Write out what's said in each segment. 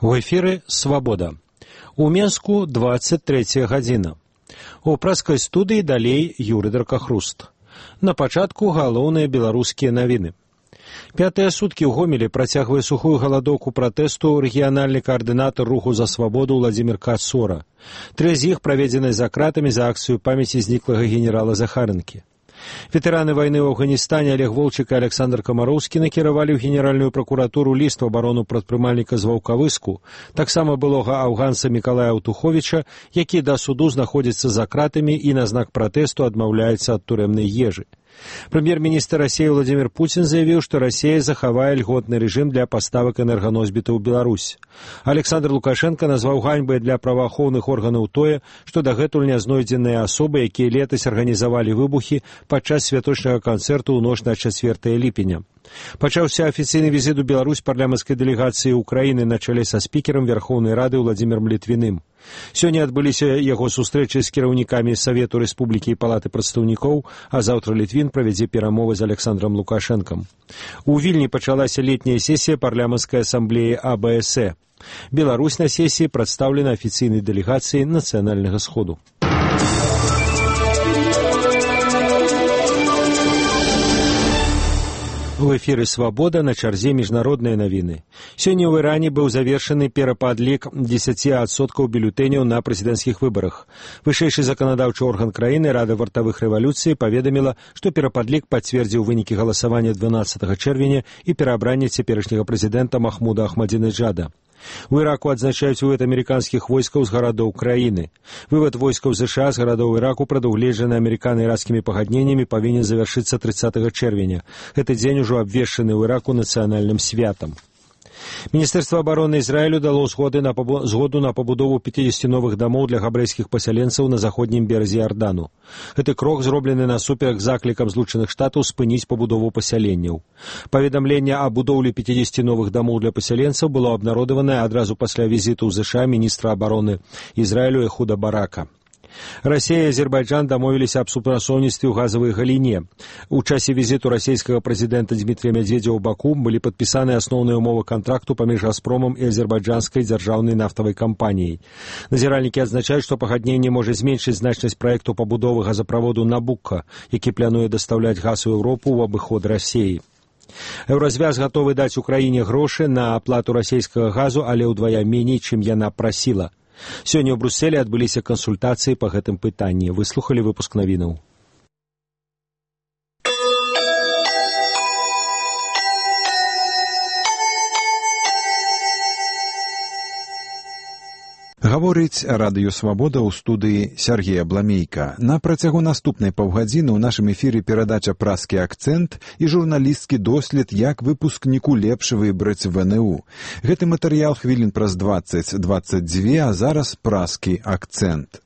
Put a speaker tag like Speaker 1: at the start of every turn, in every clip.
Speaker 1: У эфіры «Свабода». У Менску 23 гадзіна. У праскай студыі далей Юры Дракахруст. На пачатку галоўныя беларускія навіны. Пятыя суткі ў Гомелі працягвае сухую галадоўку пратэсту рэгіянальны каардынатар руху за свабоду Владзімір Кацора. 3 з іх праведзены за кратамі за акцыю памяці зніклага генерала Захарынкі. Ветэраны вайны ў Афганістане Олег Волчык і Александр Камароўскі накіравалі ў генеральную пракуратуру ліст у абарону прадпрымальніка з Ваўкавыску, таксама былога афганца Мікалая Аўтуховіча, які да суду знаходзіцца за кратамі і на знак пратэсту адмаўляецца ад турэмнай ежы. Прэм'ер-міністр Расіі Владзімір Пуцін заявіў, што Расія захавае льготны рэжым для паставак энерганосьбітаў у Беларусь. Александр Лукашенко назваў ганьбай для праваахоўных органаў тое, што дагэтуль не знойдзеныя асобы, якія летась арганізавалі выбухі падчас святочнага канцэрту ў ноч на 4 ліпеня. Пачаўся афіцыйны візіт у Беларусь парламенцкай дэлегацыі Украіны на чале са спікерам Верхоўнай Рады Владзімірам Літвіным. Сёння адбыліся яго сустрэчы з кіраўнікамі Савету Рэспублікі і Палаты прадстаўнікоў, а заўтра Літвін правядзе перамовы з Александром Лукашэнкам. У Вільні пачалася летняя сесія парламенцкай асамблеі АБСЭ. Беларусь на сесіі прадстаўлена афіцыйнай дэлегацыяй Нацыянальнага сходу. У эфіры «Свабода», на чарзе міжнародныя навіны. Сёння ў Іране быў завершаны перападлік 10% бюлетэняў на прэзідэнцкіх выбарах. Вышэйшы заканадаўчы орган краіны Рада вартавых рэвалюцый паведаміла, што перападлік пацвердзіў вынікі галасавання 12 чэрвеня і пераабранне цяперашняга прэзідэнта Махмуда Ахмадзінеджада. У Іраку адзначаюць вывод амерыканскіх войскаў з гарадоў краіны. Вывод войскаў США з гарадоў Іраку, прадугледжаны амерыкана-іракскімі пагадненнямі, павінен завяршыцца 30 чэрвеня. Гэты дзень ужо абвешчаны ў Іраку нацыянальным святам. Міністэрства абароны Ізраілю дало згоду на пабудову 50 новых дамоў для габрэйскіх пасяленцаў на заходнім беразе Ярдану. Гэты крок зроблены насуперак заклікам Злучаных Штатаў спыніць пабудову пасяленняў. Паведамленне аб будоўлі 50 новых дамоў для пасяленцаў было абнародаванае адразу пасля візіту ў ЗША міністра абароны Ізраілю Эхуда Барака. Расія і Азербайджан дамовіліся аб супрацоўніцтве ў газавай галіне. У часе візіту расійскага прэзідэнта Дмітрія Мядзведзева ў Баку былі падпісаны асноўныя умовы кантракту паміж Газпромам і азербайджанскай дзяржаўнай нафтавай кампаніяй. Назіральнікі адзначаюць, што пагадненне можа зменшыць значнасць праекту пабудовы газаправоду «Набукка», які плануе дастаўляць газ у Еўропу ў абыход Расіі. Еўразвяз гатовы даць Украіне грошы на аплату расійскага газу, але ўдвая меней, чым яна прасіла. Сёння ў Брусэлі адбыліся кансультацыі па гэтым пытанні. Выслухалі выпуск навінаў.
Speaker 2: Гаворыць радыё «Свабода» ў студыі Сергея Бламейка. На працягу наступнай паўгадзіны ў нашым эфіры перадача «Праскі акцэнт» і журналісцкі дослед, як выпускніку лепш выбраць ВНУ. Гэты матэрыял хвілін праз 20-22, а зараз «Праскі акцэнт».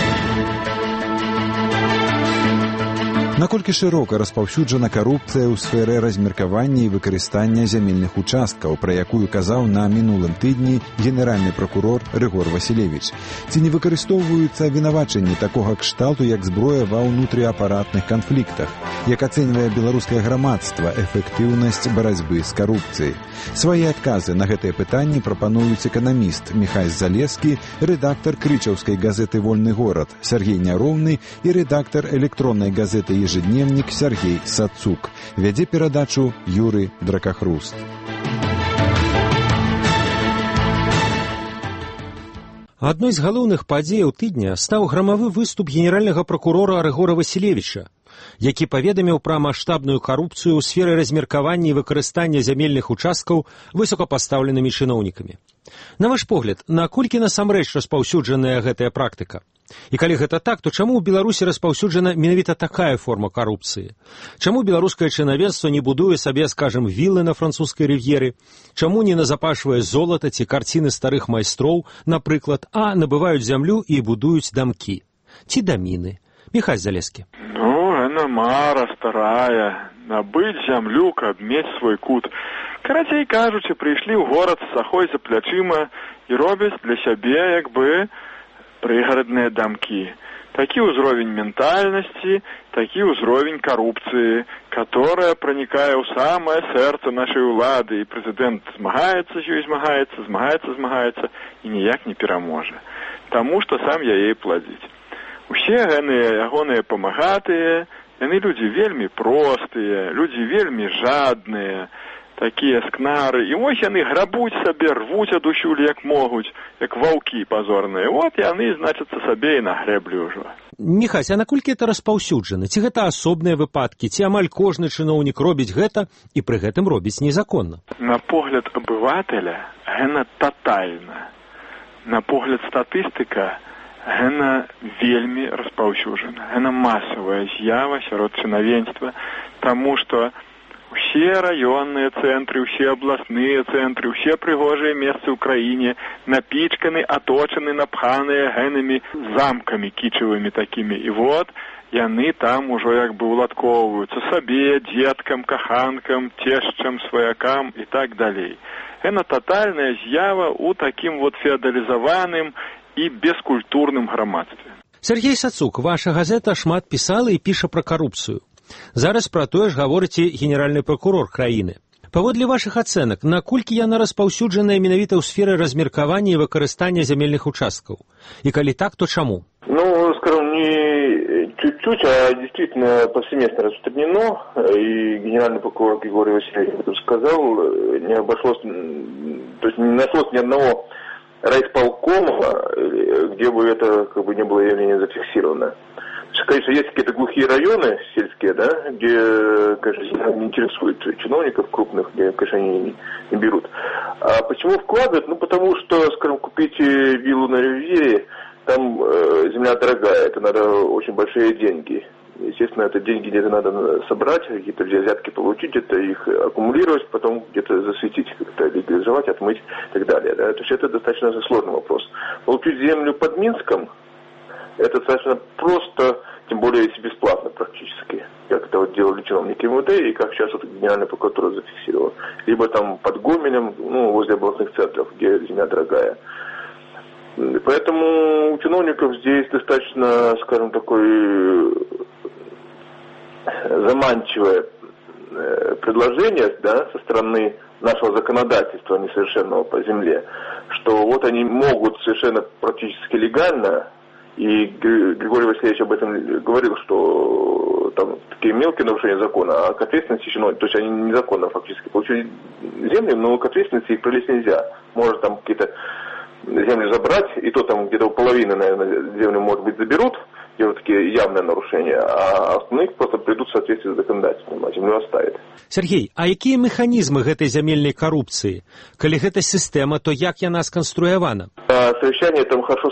Speaker 2: Наколькі шырока распаўсюджана карупцыя ў сферы размеркавання і выкарыстання зямельных участкаў, пра якую казаў на мінулым тыдні генеральны пракурор Рыгор Васілевіч? Ці не выкарыстоўваюцца абвінавачанні такога кшталту, як зброя ва ўнутрыапаратных канфліктах? Як ацэньвае беларускае грамадства эфектыўнасць барацьбы з карупцыяй? Свае адказы на гэтыя пытанні прапануюць эканаміст Міхась Залескі, рэдактар крычаўскай газеты «Вольны горад» Сергей Няроўны і рэдактар электроннай газеты «Ежедневник» Сергей Сацук. Вядзе перадачу Юры Дракахруст.
Speaker 1: Адной з галоўных падзеяў тыдня стаў грамавы выступ генеральнага пракурора Рыгора Васілевіча, які паведаміў пра маштабную карупцыю ў сферы размеркавання і выкарыстання зямельных участкаў высокапастаўленымі чыноўнікамі. На ваш погляд, наколькі насамрэч распаўсюджаная гэтая практыка? І калі гэта так, то чаму ў Беларусі распаўсюджана менавіта такая форма карупцыі? Чаму беларускае чынавенства не будуе сабе, скажам, вілы на французскай рыв'еры? Чаму не назапашвае золата ці карціны старых майстроў, напрыклад, а набываюць зямлю і будуюць дамкі? Ці даміны? Міхась Залескі.
Speaker 3: Яна мара старая, набыць зямлю, каб мець свой кут. Карацей кажучы, прыйшлі ў горад з сахой за плячыма і робяць для сябе, як бы, прыгарадныя дамкі. Такі ўзровень ментальнасці, такі ўзровень карупцыі, которая проникае ў самае сэрца нашай улады, і прэзідэнт змагаецца з ёй, змагаецца, і ніяк не пераможа. Таму што сам яе плодзіць. Усе ягоныя памагатыя, яны людзі вельмі простыя, людзі вельмі жадныя, такія скнары. І вось яны грабуць сабе, рвуць адусюль як могуць, як ваўкі пазорныя. От яны, значыцца, сабе і нагрэблі ўжо.
Speaker 1: Міхась, а наколькі гэта распаўсюджана? Ці гэта асобныя выпадкі? Ці амаль кожны чыноўнік робіць гэта і пры гэтым робіць незаконна?
Speaker 3: На погляд абывателя, гэта татальна. На погляд статыстыка, гэта вельмі распаўсюджана. Гэта масавая з'ява сярод чынавенства, таму што усе раённыя цэнтры, усе абласныя цэнтры, усе прыгожыя месцы ў краіне напічканы, аточаны, напханыя гэнымі замкамі кічавымі такімі. І вот яны там ужо як бы уладкоўваюцца сабе, дзеткам, каханкам, цешчам, сваякам і так далей. Гэта татальная з'ява ў такім вот феадалізаваным і бескультурным грамадстве.
Speaker 1: Сергей Сацук, ваша газета шмат пісала і піша пра карупцыю. Зараз пра тое ж гаворыць і генеральны пракурор краіны. Паводле вашых ацэнак, наколькі яна распаўсюджаная менавіта ў сферы размеркавання і выкарыстання зямельных участкаў? І калі так, то чаму?
Speaker 4: Скажем, не чуть-чуть, а действительно повсеместно распространено. И генеральный прокурор Григорий Васильевич об этом сказал. Не обошлось, то есть не нашлось ни одного райисполкома, где бы это как бы не было явление зафиксировано. Конечно, есть какие-то глухие районы сельские, да, где, конечно, не интересует чиновников крупных, где, конечно, они не берут. А почему вкладывают? Потому что, скажем, купить виллу на Ривьере, там земля дорогая, это надо очень большие деньги. Естественно, это деньги где-то надо собрать, какие-то взятки получить, где-то их аккумулировать, потом где-то засветить, как-то легализовать, отмыть и так далее. Да? То есть это достаточно сложный вопрос. Получить землю под Минском, это достаточно просто, тем более если бесплатно практически, как это вот делали чиновники МВД и как сейчас вот Генеральная прокуратура зафиксировала. Либо там под Гомелем, возле областных центров, где земля дорогая. Поэтому у чиновников здесь достаточно, скажем, такое заманчивое предложение, да, со стороны нашего законодательства несовершенного по земле, что вот они могут совершенно практически легально, и Григорий Васильевич об этом говорил, что там такие мелкие нарушения закона, а к ответственности чиновников, то есть они незаконно фактически получили земли, но к ответственности их привлечь нельзя. Может там какие-то земли забрать, и то там где-то половины, наверное, земли, может быть, заберут, где вот такие явные нарушения, а остальных просто придут в соответствии с законодательством, а землю оставят.
Speaker 1: Сергей, а якія механізмы гэтай зямельнай карупцыі? Калі гэта сістэма, то як яна сканструявана?
Speaker 4: Совещание там хорошо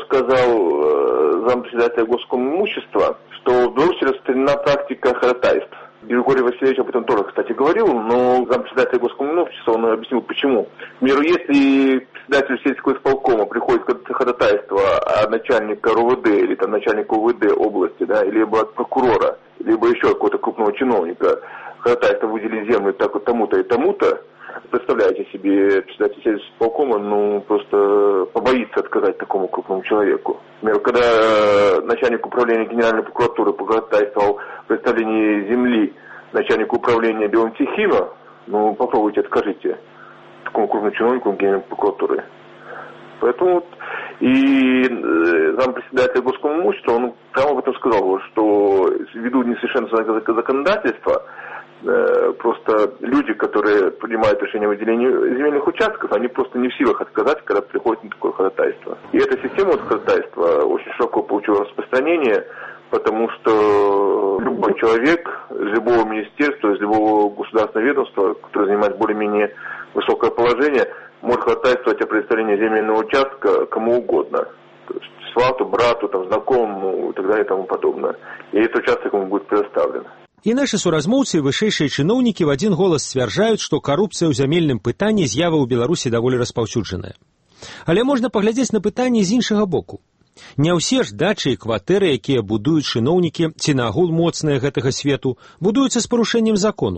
Speaker 4: сказал зампредседателя Госкомимущества, что в Беларуси распространена практика ходатайств. Григорий Васильевич об этом тоже, кстати, говорил, но зампредседателя Госкомимущества он объяснил, почему. К примеру, если председателю сельского исполкома приходит ходатайство от начальника РУВД или там начальника УВД области, да, либо от прокурора, либо еще какого-то крупного чиновника, ходатайство выделить землю так вот тому-то и тому-то, представляете себе, председатель сельского исполкома, просто побоится отказать такому крупному человеку. Например, когда начальник управления Генеральной прокуратуры походатайствовал в представлении земли начальнику управления Беломтехима, попробуйте, откажите такому крупному чиновнику Генеральной прокуратуры. Поэтому и зампредседателя Госкомимущества, он прямо об этом сказал, что ввиду несовершенства законодательства, просто люди, которые принимают решение о выделении земельных участков, они просто не в силах отказать, когда приходит на такое ходатайство. И эта система ходатайства очень широко получила распространение, потому что любой человек из любого министерства, из любого государственного ведомства, который занимает более-менее высокое положение, может ходатайствовать о предоставлении земельного участка кому угодно. То есть свату, брату, знакомому и так далее и тому подобное. И этот участок ему будет предоставлен.
Speaker 1: І нашы суразмоўцы і вышэйшыя чыноўнікі в адзін голас сцвярджаюць, што карупцыя ў зямельным пытанні з'ява ў Беларусі даволі распаўсюджаная. Але можна паглядзець на пытанне з іншага боку. Не ўсе ж дачы і кватэры, якія будуюць чыноўнікі ці нагул моцныя гэтага свету, будуюцца з парушэннем закону.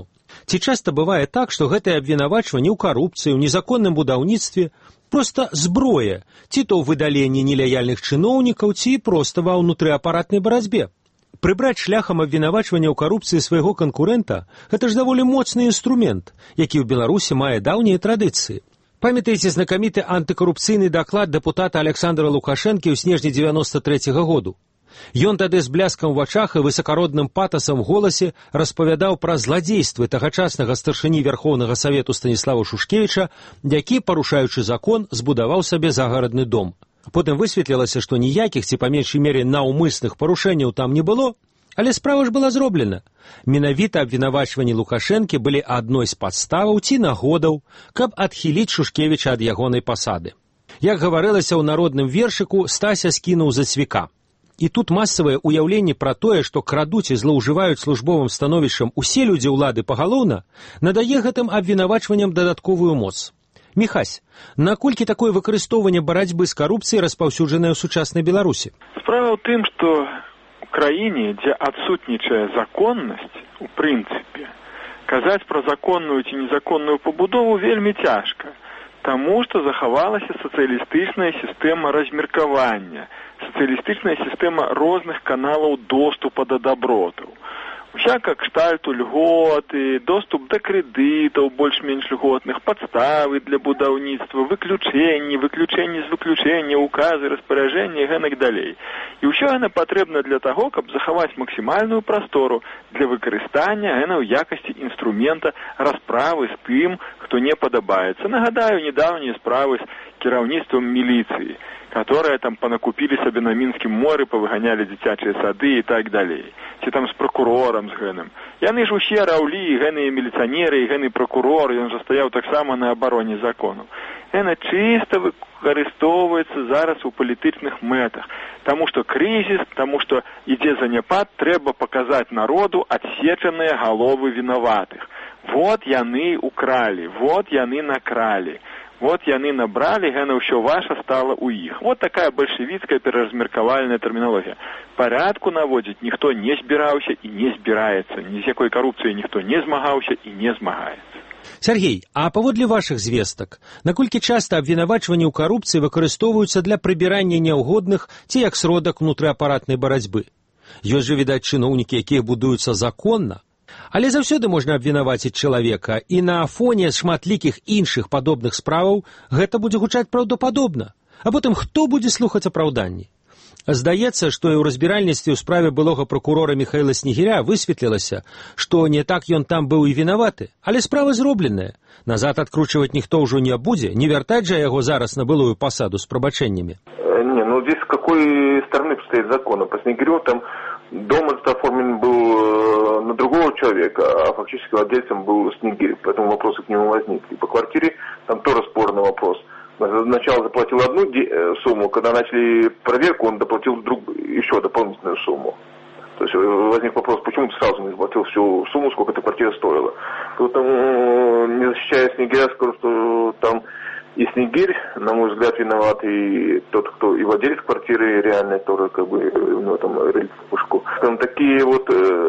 Speaker 1: Ці часта бывае так, што гэтае абвінавачванне ў карупцыі, у незаконным будаўніцтве проста зброя, ці то ў выдаленні нелаяльных чыноўнікаў, ці проста ва ўнутрыапаратнай барацьбе. Прыбраць шляхам абвінавачвання ў карупцыі свайго канкурэнта – гэта ж даволі моцны інструмент, які ў Беларусі мае даўнія традыцыі. Памятаеце знакаміты антыкарупцыйны даклад дэпутата Александра Лукашэнкі ў снежні 93-го году? Ён тады з бляскам у вачах і высакародным патасам у голасе распавядаў пра зладзействы тагачаснага старшыні Вярхоўнага Савету Станіслава Шушкевіча, які, парушаючы закон, збудаваў сабе загарадны дом. Потым высветлілася, што ніякіх ці па меншай мере наўмысных парушэнняў там не было, але справа ж была зроблена. Менавіта абвінавачванні Лукашэнкі былі адной з падставаў ці нагодаў, каб адхіліць Шушкевіча ад ягонай пасады. Як гаварылася ў народным вершыку, Стася скінуў за цвіка. І тут масавае ўяўленне пра тое, што крадуць і злоўжываюць службовым становішчам усе людзі ўлады пагалоўна, надае гэтым абвінавачванням дадатковую моц. Міхась, наколькі такое выкарыстоўванне барацьбы з карупцыяй распаўсюджанае ў сучаснай Беларусі?
Speaker 3: Справа ў тым, што ў краіне, дзе адсутнічае законнасць, у прынцыпе, казаць пра законную ці незаконную пабудову вельмі цяжка, таму што захавалася сацыялістычная сістэма размеркавання, сацыялістычная сістэма розных каналаў доступа да дабротаў. Усяка кшталту льготы, доступ да крэдытаў больш-менш льготных, падставы для будаўніцтва, выключэнні з выключэння, указы, распараджэнні і гэтак далей. І ўсё гэта патрэбна для таго, каб захаваць максімальную прастору для выкарыстання гэта ў якасці інструмента расправы з тым, хто не падабаецца. Нагадаю, недаўнія справы з кіраўніцтвам міліцыі, которые там понакупили себе на Мінскім моры, повыганяли дзіцячыя сады и так далей. Ці там с прокурором, з гэным. Яны ж усе раўлі, і гэныя міліцыянеры, і гэны прокурор, ён жа стаяў таксама на абароне закону. Гэта чыста выкарыстоўваецца зараз у палітычных мэтах. Таму што крызіс, таму што ідзе заняпад, трэба паказаць народу адсечаныя галовы вінаватых. Вот яны укралі, вот яны накралі. Вот яны набралі, гэта ўсё ваша стала ў іх. Вот такая бальшавіцкая пераразмеркавальная тэрмінологія. Парядку наводзіць ніхто не збіраўся і не збіраецца. Ні з якой карупцыяй ніхто не змагаўся і не змагаецца.
Speaker 1: Сергей, а паводле вашых звестак, наколькі часта абвінавачванні ў карупцыі выкарыстоўваюцца для прыбірання няўгодных ці як сродак унутрыапаратнай барацьбы? Ёсць жа, відаць, чыноўнікі, якія будуюцца законна. Але заўсёды можна абвінаваціць чалавека, і на фоне шматлікіх іншых падобных справаў гэта будзе гучаць праўдападобна. А потым хто будзе слухаць апраўданні? Здаецца, што і ў разбіральніцтве ў справе былога пракурора Міхаіла Снегіря высветлілася, што не так ён там быў і вінаваты, але справа зробленая. Назад адкручваць ніхто ўжо не будзе, не вяртаць жа яго зараз на былую пасаду з прабачэннямі.
Speaker 4: Не, ну здесь с какой стороны стоит закон? По Снегирю там дом оформлен был на другого человека, а фактически владельцем был Снегирь, поэтому вопросы к нему возникли. По квартире там тоже спорный вопрос. Сначала заплатил одну сумму, когда начали проверку, он доплатил еще дополнительную сумму. То есть возник вопрос, почему ты сразу не заплатил всю сумму, сколько эта квартира стоила. Поэтому, не защищая Снегиря, скажу, что там и Снегирь, на мой взгляд, виноват, и тот, кто и владелец квартиры реальный, тоже как бы у него там рыльце в пушку. Там такие вот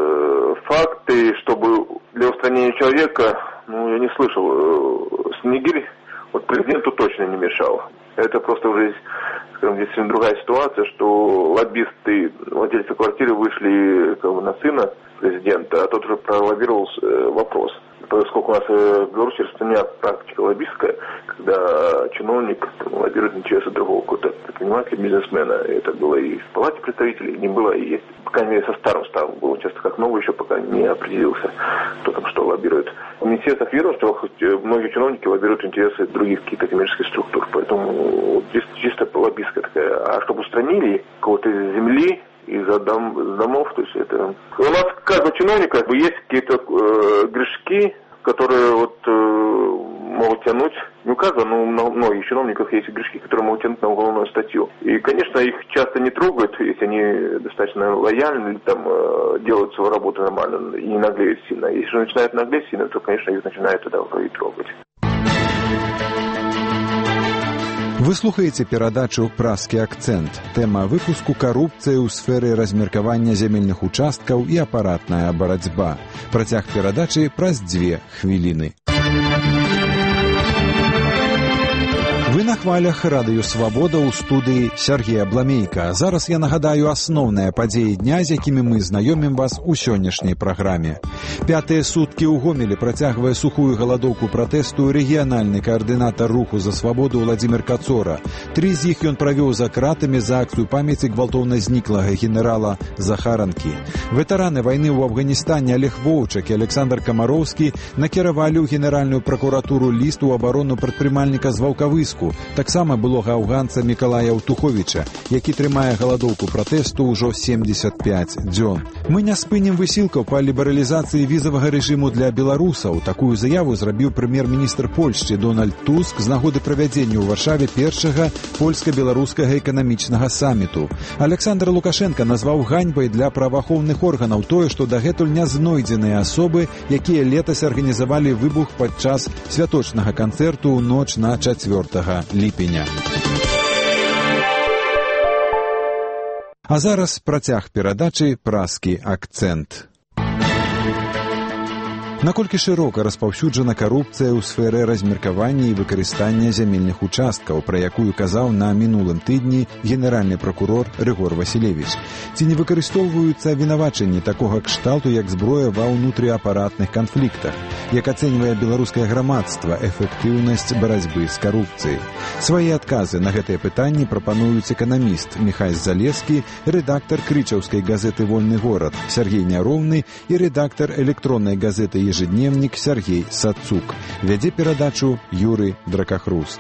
Speaker 4: факты, чтобы для устранения человека, ну, я не слышал. Снегирь вот президенту точно не мешал. Это просто уже, скажем, здесь другая ситуация, что лоббисты, владельцы квартиры вышли как бы на сына президента, а тот уже пролоббировал вопрос. Поскольку у нас в Беларуси распространяется практика лоббистская, когда чиновник лоббирует интересы другого какого-то предпринимателя, бизнесмена. Это было и в палате представителей, не было и есть. По крайней мере, со старым ставом было часто как новый, еще пока не определился, кто там что лоббирует. В министерствах ведомствах многие чиновники лоббируют интересы других каких-то коммерческих структур. Поэтому здесь чисто лоббистская такая. А чтобы устранили кого-то из земли, из-за домов, то есть это... У нас каждого чиновника есть какие-то грешки, которые вот могут тянуть, не у каждого, но у многих чиновников есть грешки, которые могут тянуть на уголовную статью. И, конечно, их часто не трогают, если они достаточно лояльны, или там делают свою работу нормально и не наглеют сильно. Если же начинают наглеть сильно, то, конечно, их начинают тогда и трогать.
Speaker 2: Вы слухаеце перадачу «Празкі акцэнт». Тэма выпуску «Карупцыя ў сферы размеркавання зямельных участкаў і апаратная барацьба». Працяг перадачы праз 2 хвіліны. Вы на хвалях радыё «Свабода» ў студыі Сергея Бламейка. Зараз я нагадаю асноўныя падзеі дня, з якімі мы знаёмім вас у сённяшняй праграме. 5-е суткі ў Гомелі працягвае сухую галадоўку пратэсту рэгіянальны каардынатар руху за свабоду Владзімір Кацора. 3 з іх ён правёў за кратамі за акцыю памяці гвалтоўна зніклага генерала Захаранкі. Ветэраны вайны ў Афганістане Олег Воўчак і Александр Камароўскі накіравалі ў генеральную пракуратуру ліст у абарону прадпрымальніка з Ваўкавыску, таксама былога афганца Мікалая Ўтуховіча, які трымае галадоўку пратэсту ўжо 75 дзён. Мы не спынім высілкаў па лібералізацыі візавага рэжыму для беларусаў. Такую заяву зрабіў прэм'ер-міністр Польшчы Дональд Туск з нагоды правядзення ў Варшаве першага польска-беларускага эканамічнага саміту. Александр Лукашенко назваў ганьбай для праваахоўных органаў тое, што дагэтуль не знойдзеныя асобы, якія летась арганізавалі выбух падчас святочнага канцэрту ў ноч на 4 ліпеня. А зараз працяг перадачы «Празкі акцэнт». Наколькі шырока распаўсюджана карупцыя ў сферы размеркавання і выкарыстання зямельных участкаў, пра якую казаў на мінулым тыдні генеральны пракурор Рыгор Васілевіч. Ці не выкарыстоўваюцца вінавачанні такога кшталту, як зброя ва ўнутрыапаратных канфліктах? Як ацэньвае беларускае грамадства эфектыўнасць барацьбы з карупцыяй? Свае адказы на гэтыя пытанні прапануюць эканаміст Міхась Залескі, рэдактар крычаўскай газеты «Вольны горад» Сергей Няроўны і рэдактар электроннай газеты «Ежедневник» Сергей Сацук. Вядзе перадачу Юрый Дракахруст.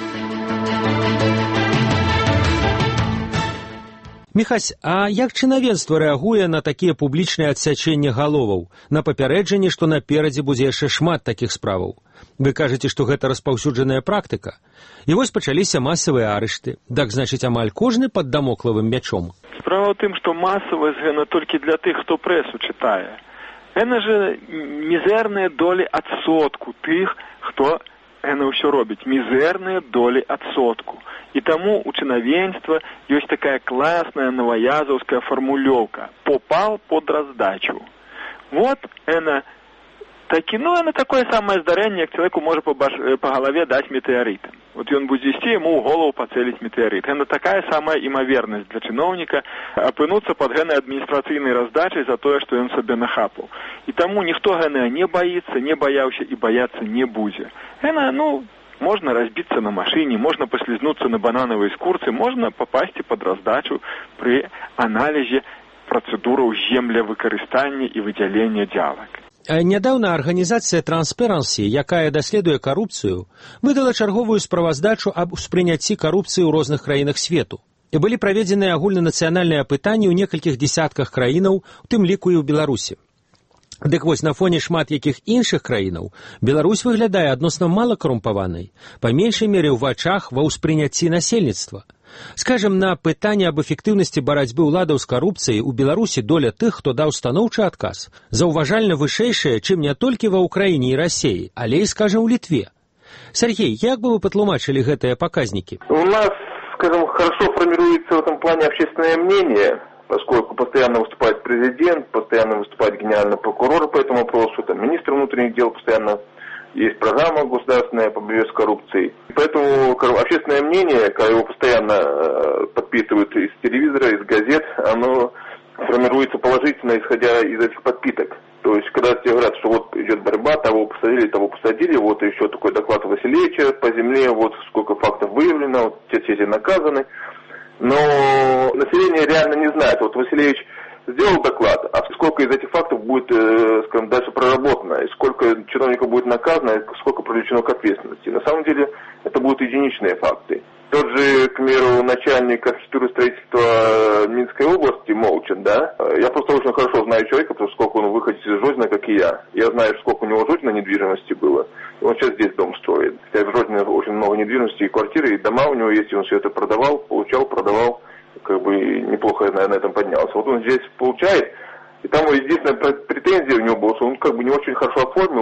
Speaker 1: Міхась, а як чынавенства рэагуе на такія публічныя адсячэнні галоваў, на папярэджанне, што наперадзе будзе яшчэ шмат такіх справаў? Вы кажаце, што гэта распаўсюджаная практыка. І вось пачаліся масавыя арышты. Так, значыць, амаль кожны пад дамоклавым мячом.
Speaker 3: Справа ў тым, што масавасць гэта толькі для тых, хто прэсу чытае. Гэта же мізэрныя долі адсотку тых, хто гэта ўсё робіць. Мізэрныя долі адсотку. І таму у чынавенства ёсць такая класная новаязаўская фармулёўка. Попал под раздачу. Вот это такі, это такое самае здарэнне, як чалавеку можа по галаве даць метэарытам. Вот ён будзе ісці, яму ў голову пацэліць метэарыт. Гэта такая самая імавернасць для чыноўніка апынуцца пад гэтай адміністрацыйнай раздачай за тое, што ён сабе нахапаў. І таму ніхто гэтага не баіцца, не баяўся і баяцца не будзе. Гэта, можна разбіцца на машыне, можна паслізнуцца на бананавай скурцы, можна папасці пад раздачу пры аналізе працэдураў землевыкарыстання і выдзялення дзялак.
Speaker 1: Нядаўна арганізацыя Transparency, якая даследуе карупцыю, выдала чарговую справаздачу аб успрыняцці карупцыі ў розных краінах свету. І былі праведзеныя агульнанацыянальныя апытанні ў некалькіх дзесятках краінаў, у тым ліку і ў Беларусі. Дык вось, на фоне шмат якіх іншых краінаў Беларусь выглядае адносна мала карумпаванай, па меншай мере ў вачах ва ўспрыняцці насельніцтва. Скажем, на пытанне аб эфектыўнасці барацьбы ўладаў з карупцыяй у Беларусі доля тых, хто даў станоўчы адказ, заўважальна вышэйшая, чым не толькі ва Ўкраіне і Расіі, але і, скажем, у Літве. Сергей, як бы вы патлумачылі гэтыя паказнікі?
Speaker 4: У нас, скажем, хорошо формируется в этом плане общественное мнение, поскольку постоянно выступает президент, постоянно выступает генеральный прокурор по этому вопросу, там министр внутренних дел постоянно. Есть программа государственная по борьбе с коррупцией. Поэтому общественное мнение, когда его постоянно подпитывают из телевизора, из газет, оно формируется положительно, исходя из этих подпиток. То есть, когда тебе говорят, что вот идет борьба, того посадили, вот еще такой доклад Василевича по земле, вот сколько фактов выявлено, вот те все наказаны. Но население реально не знает. Вот Василевич сделал доклад, а сколько из этих фактов будет, скажем, дальше проработано, и сколько чиновников будет наказано, и сколько привлечено к ответственности. На самом деле это будут единичные факты. Тот же, к примеру, начальник архитектуры и строительства Минской области Молчин, да? Я просто очень хорошо знаю человека, потому что сколько он выходит из Жодина, как и я. Я знаю, сколько у него в Жодино недвижимости было. И он сейчас здесь дом строит. Хотя в Жодино очень много недвижимости, и квартиры, и дома у него есть, и он все это продавал, получал, продавал. Как бы неплохо на этом поднялся. Вот он здесь получает, и там единственная претензия у него была, что он как бы не очень хорошо оформил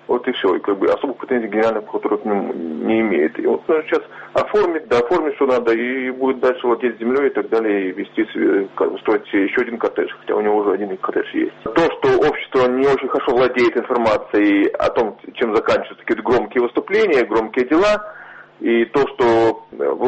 Speaker 4: Вот и все. И как бы особых претензий генеральная прокуратура к нему не имеет. И вот сейчас оформить что надо, и будет дальше владеть землей и так далее, и вести, строить еще один коттедж, хотя у него уже один коттедж есть. То, что общество не очень хорошо владеет информацией о том, чем заканчиваются какие-то громкие выступления, громкие дела, и то, что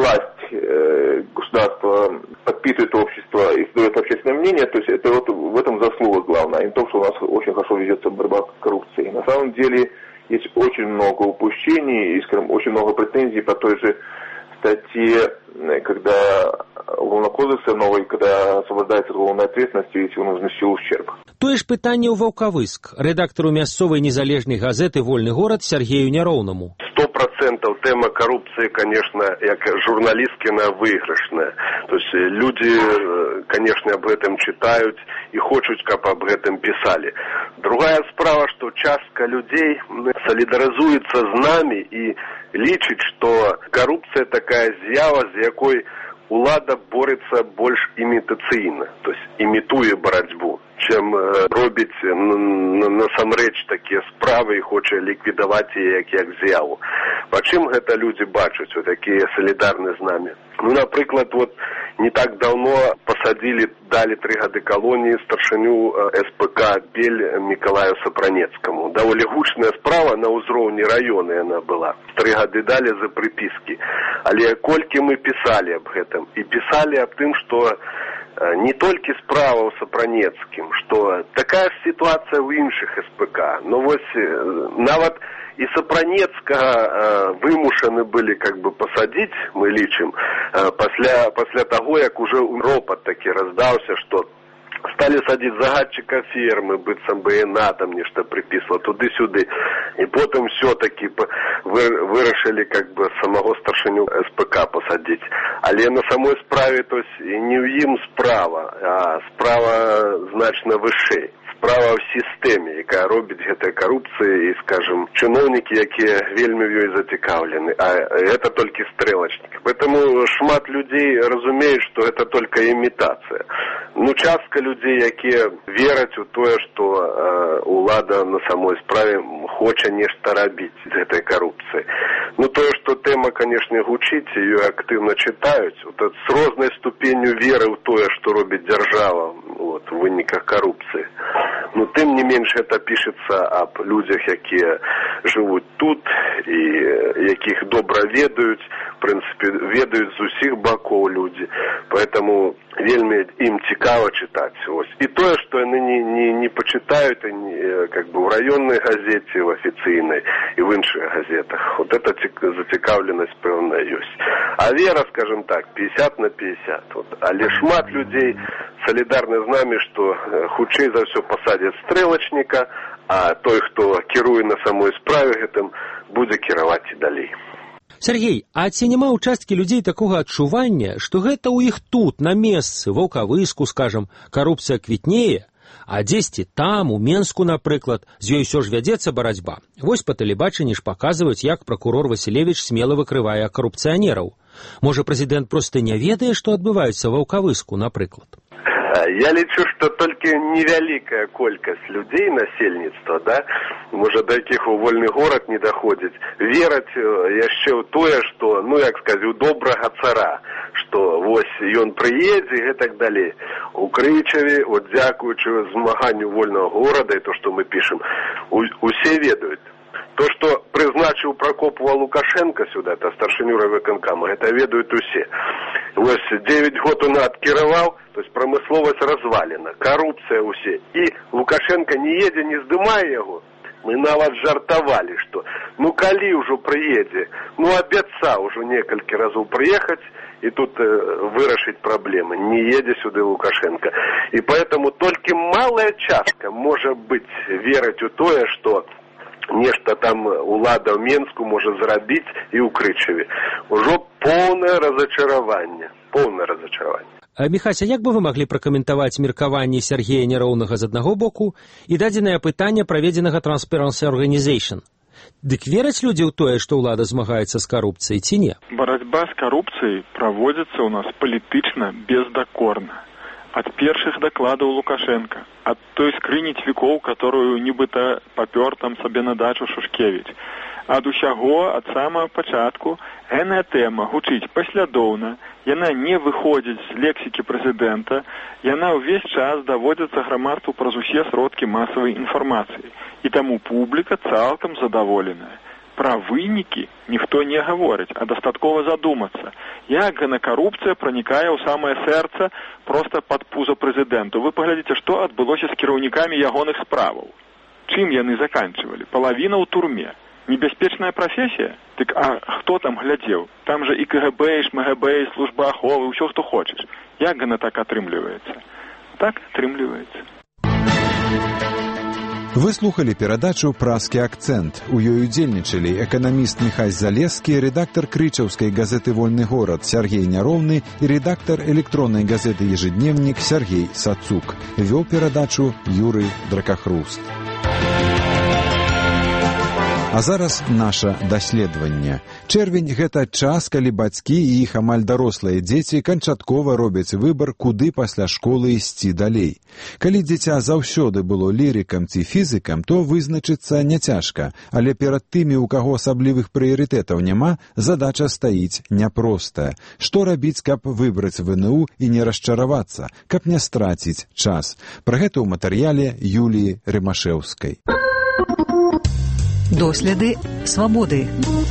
Speaker 4: власть государства подпитывает общество и создает общественное мнение, то есть это вот в этом заслуга главная, и то, что у нас очень хорошо ведется борьба с коррупцией. На самом деле есть очень много упущений и, скажем, очень много претензий по той же статье, когда Уголовного кодекса новый, когда освобождается от уголовной ответственности, если он наносил ущерб.
Speaker 1: Тое ж пытанне ў Ваўкавыск рэдактару мясцовай незалежнай газеты «Вольны горад» Сергею Няроўнаму.
Speaker 5: 100% тема коррупции, конечно, как журналисткина выигрышная. То есть люди, конечно, об этом читают и хотят, как об этом писали. Другая справа, что частка людей солидаризуется с нами и лічыць, что коррупция такая з'ява, з якой улада бореться больш імітацыйна, то есть імітуе барацьбу, чым робіць насамрэч такія справы і хоча ліквідаваць яе як з'яву. Пачым гэта людзі бачаць, вот такія салідарны з намі? Ну, напрыклад, вот не так давно посадили, дали 3 гады колонии старшиню СПК Бель Миколаю Сапранецкому. Довольно гучная справа на узроўні района она была. 3 гады дали за приписки. Але колькі мы писали об этом. И писали об том, что не только справа у Сапранецким, что такая ситуация в іншых СПК. Но вот нават и Сапранецкага вымушаны были как бы посадить, мы лічым, пасля того, як уже ропот таки раздался, что стали садить загадчика фермы, быццам бы ИНА там нешта приписывала туды-сюды. И потом все-таки вырашили как бы самого старшиню СПК посадить. Але на самой справе, то есть не в ім справа, а справа значно вышэй. Справа в сістэме, якая робіць гэтай карупцыі, і, скажем, чыноўнікі, якія вельмі в ёй зацікаўлены, а это толькі стрэлачнік. Поэтому шмат людзей разумеюць, што это только імітацыя. Ну, частка людзей, якія вераць у тое, што улада на самой справе хоча нешта рабіць з гэтай карупцыі. Ну, тое, што тэма, канешне, гучыць, ёй актыўна чытаюць, вот, з рознай ступенню веры ў тое, што робіць дзяржава вот, у выніках карупцыі. Но тым не менш это пишется об людях, якія живут тут и якіх добра ведаюць, в принципе, ведаюць з усіх боков люди. Поэтому вельмі им цікаво читать. Ось. И то, что они не почитают как бы в районной газете, в официальной и в інших газетах. Вот эта зацікавленность певна есть. А вера, скажем так, 50 на 50. Вот. Але шмат людей солидарны з нами, что хутчэй за все посадят стрелочника, а той, хто кіруе на самой справе гэтым, будзе кіраваць і далей.
Speaker 1: Сергей, а ці няма ў часткі людзей такога адчування, што гэта ў іх тут, на месцы, Ваўкавыску, скажам, карупцыя квітнее, а дзесьці там, у Менску, напрыклад, з ёй усё ж вядзецца барацьба. Вось па тэлебачанні ж паказваюць, як пракурор Васілевіч смела выкрывае карупцыянераў. Можа, прэзідэнт проста не ведае, што адбываецца ва Ваўкавыску, напрыклад?
Speaker 5: Я лічу, что только невеликая колькость людей, насельніцтва, да, может, до якіх у вольны город не доходит, верать яшчэ ў тое, что, ну, як сказать, у добрага цара, что вось ён прыедзе и так далее. У Крычаве, вот дзякуючы змаганню вольного города, и то, что мы пишем, усе ведают. То, что призначил Прокопова Лукашенко сюда, это старшиню райвыканкама, это ведают усе. Вот 9 год он откировал, то есть промысловость развалена, коррупция усе. И Лукашенко не едя, не здымая его. Мы нават жартовали, что ну калі уже приедзе, ну обещал уже несколько разов приехать и тут вырашить проблемы. Не едя сюда Лукашенко. И поэтому только малая частка может быть верить в то, что нешта там улада в Менску можа зрабіць і ў Крычаве. Ужо поўнае разочарование.
Speaker 1: Міхася, як бы вы маглі пракаментаваць меркаванні Сергея Няроўнага з аднаго боку і дадзенае пытанне праведзенага Transparency Organization? Дык вераць людзі ў тое, што ўлада змагаецца з карупцыяй ці не?
Speaker 3: Барацьба з карупцыяй праводзіцца ў нас палітычна бездакорна. ад першых дакладаў Лукашенка, ад той скрыні цвікоў, которую нібыта папёр там сабе на дачу Шушкевіч. Ад усяго, ад самага пачатку, гэная тэма гучыць паслядоўна, яна не выходзіць з лексікі прэзідэнта, яна ўвесь час даводзіцца грамадству праз усе сродкі масавай інфармацыі. І таму публіка цалкам задаволеная. Пра вынікі ніхто не гаворыць, а дастаткова задумацца, як гэна карупцыя пранікае ў самае сэрца проста пад пузо прэзідэнту. Вы паглядзіце, што адбылося з кіраўнікамі ягоных справаў. Чым яны заканчвалі? Палавіна ў турме. Небяспечная прафесія? Дык а хто там глядзеў? Там жа і КГБ, і ШМГБ, і служба аховы, ўсё, што хочаш. Як яна так атрымліваецца? Так атрымліваецца.
Speaker 2: Вы слухали перадачу «Праскі акцэнт». У ёй удзельнічалі эканаміст Міхась Залескі, рэдактар крычаўскай газеты «Вольны горад» Сергей Няроўны і рэдактар электроннай газеты «Ежедневнік» Сергей Сацук. Вёў перадачу Юрый Дракахруст. А зараз наша даследаванне. Чэрвень – гэта час, калі бацькі і іх амаль дарослыя дзеці канчаткова робяць выбар, куды пасля школы ісці далей. Калі дзіця заўсёды было лірыкам ці фізікам, то вызначыцца няцяжка, але перад тымі, у каго асаблівых прыярытэтаў няма, задача стаіць няпростая. Што рабіць, каб выбраць ВНУ і не расчаравацца, каб не страціць час? Пра гэта ў матэрыяле Юліі Рымашэўскай.
Speaker 6: Доследы свабоды.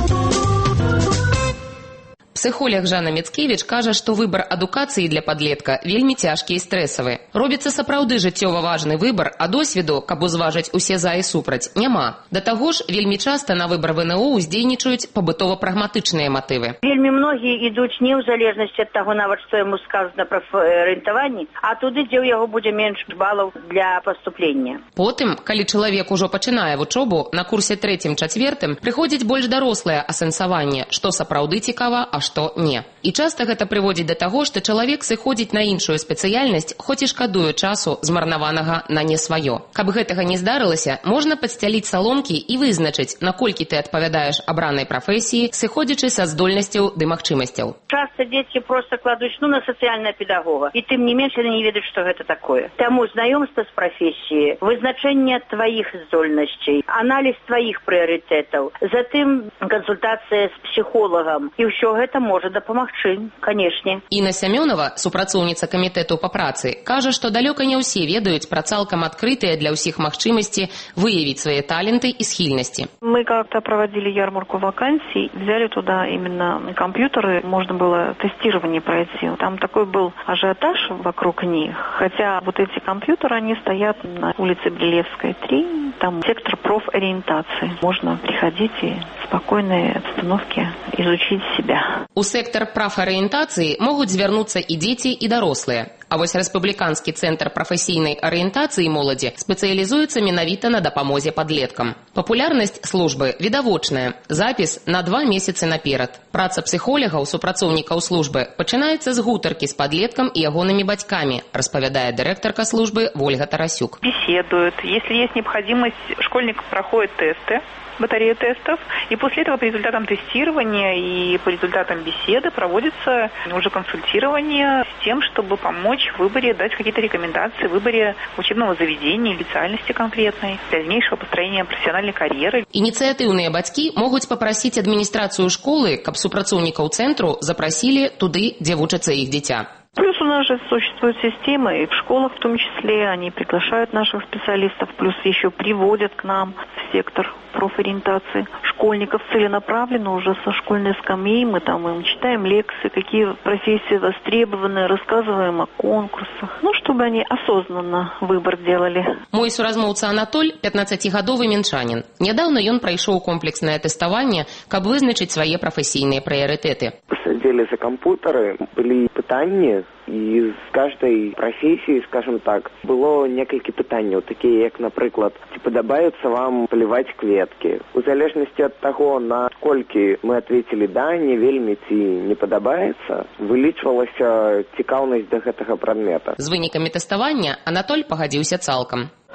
Speaker 7: Псіхолог Жанна Міцкевіч кажа, што выбар адукацыі для падлетка вельмі цяжкі і стрэсавы. Робіцца сапраўды жыццёва важны выбар, а досведу, каб узважыць усе за і супраць, няма. Да таго ж, вельмі часта на выбар ВНУ уздзейнічаюць пабытова-прагматычныя матывы.
Speaker 8: Вельмі многія ідуць не ў залежнасці ад таго, нават што яму сказана пра арыентаванне, а туды, дзе ў яго будзе менш балаў для паступлення.
Speaker 7: Потым, калі чалавек ужо пачынае вучобу, на курсе 3-4 прыходзіць больш дарослае асэнсаванне, што сапраўды цікава, а што не. І часта гэта прыводзіць да таго, што чалавек сыходзіць на іншую спецыяльнасць, хоць і шкадуе часу, змарнаванага на не сваё. Каб гэтага не здарылася, можна падсцяліць саломкі і вызначыць, наколькі ты адпавядаеш абранай прафесіі, сыходзячы са здольнасцяў ды магчымасцяў.
Speaker 8: Часта дзеці проста кладуць на сацыяльнага педагога, і тым не менш яны не ведаюць, што гэта такое. Таму знаёмства з прафесіяй, вызначэнне тваіх здольнасцей, аналіз тваіх прыярытэтаў, затым кансультацыя з псіхолагам, і ўсё гэта можа дапамагчы, канешне.
Speaker 7: Інна Сямёнова, супрацоўніца камітэту па працы, кажа, што далёка не ўсе ведаюць пра цалкам адкрытыя для ўсіх магчымасці выявіць свае таленты і схільнасці.
Speaker 9: Мы как-то проводили ярмарку вакансий, взяли туда именно компьютеры, можно было тестирование пройти. Там такой был ажиотаж вокруг них, хотя вот эти компьютеры, они стоят на улице Брилевской, 3, там сектор профориентации. Можно приходить и в спокойной обстановке изучить себя.
Speaker 7: У сектор прафарыентацыі могуць звярнуцца і дзеці, і дарослыя. А вось рэспубліканскі цэнтр прафесійнай арыентацыі моладзі спецыялізуецца менавіта на дапамозе падлеткам. Папулярнасць службы відавочная. Запіс на 2 месяцы наперад. Праца псіхолагаў, супрацоўнікаў службы пачынаецца з гутаркі з падлеткам і ягонымі бацькамі, распавядае дырэктарка службы Вольга Тарасюк.
Speaker 9: Беседуют. Если есть необходимость, школьник проходит тесты, батарею тестов, и после этого по результатам тестирования и по результатам беседы проводится уже консультирование с тем, чтобы помочь в выборе, дать какие-то рекомендации в выборе учебного заведения, специальности конкретной, дальнейшего построения профессиональной карьеры.
Speaker 7: Ініцыятыўныя бацькі могуць папрасіць адміністрацыю школы, каб супрацоўнікаў цэнтру запрасілі туды, дзе вучыцца іх дзіця.
Speaker 9: Плюс у нас же существует система, и в школах в том числе, они приглашают наших специалистов, плюс еще приводят к нам в сектор профориентации школьников целенаправленно уже со школьной скамьи. Мы там им читаем лекции, какие профессии востребованы, рассказываем о конкурсах, чтобы они осознанно выбор делали.
Speaker 7: Мой суразмоўца Анатоль, 15-гадовы мінчанін. Нядаўна ён прайшоў комплекснае тэставанне, каб вызначыць свае прафесійныя прыярытэты.
Speaker 10: Посадили за компьютеры, были пытанні, і з кожнай професії, скажем так, було некалькі питань, такі як, наприклад, чи подобається вам полівати кветки. У залежності від того, наскільки ми відповіли «да», «не вельми» ці «не подобається», вылічвалася цікаўнасць до гэтага прадмета.
Speaker 7: З вынікамі тэставання Анатоль пагадзіўся цалкам.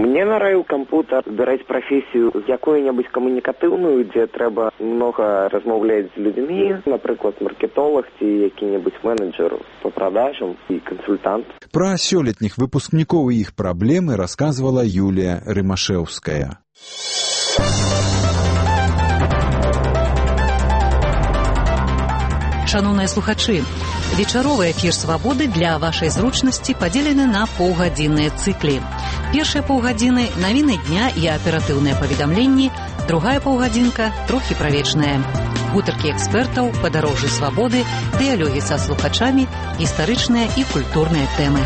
Speaker 10: Мне нараіў кампутар выбіраць прафесію якую-небудзь камунікатыўную, дзе трэба многа размаўляць з людзьмі, напрыклад, маркетолог ці які-небудзь менеджер па продажам і кансультант.
Speaker 2: Пра сёлетніх выпускнікоў і іх праблемы расказвала Юлія Рымашэўская.
Speaker 6: Шановныя слухачы, вечаровы эфір «Свабоды» для вашай зручнасці падзелены на паўгадзінныя цыклі. Першыя паўгадзіны – навіны дня і аператыўныя паведамленні, другая паўгадзінка – трохі пра вечнае. Гутаркі экспертаў, падарожжы свабоды, дыялогі са слухачамі, гістарычныя і культурныя тэмы.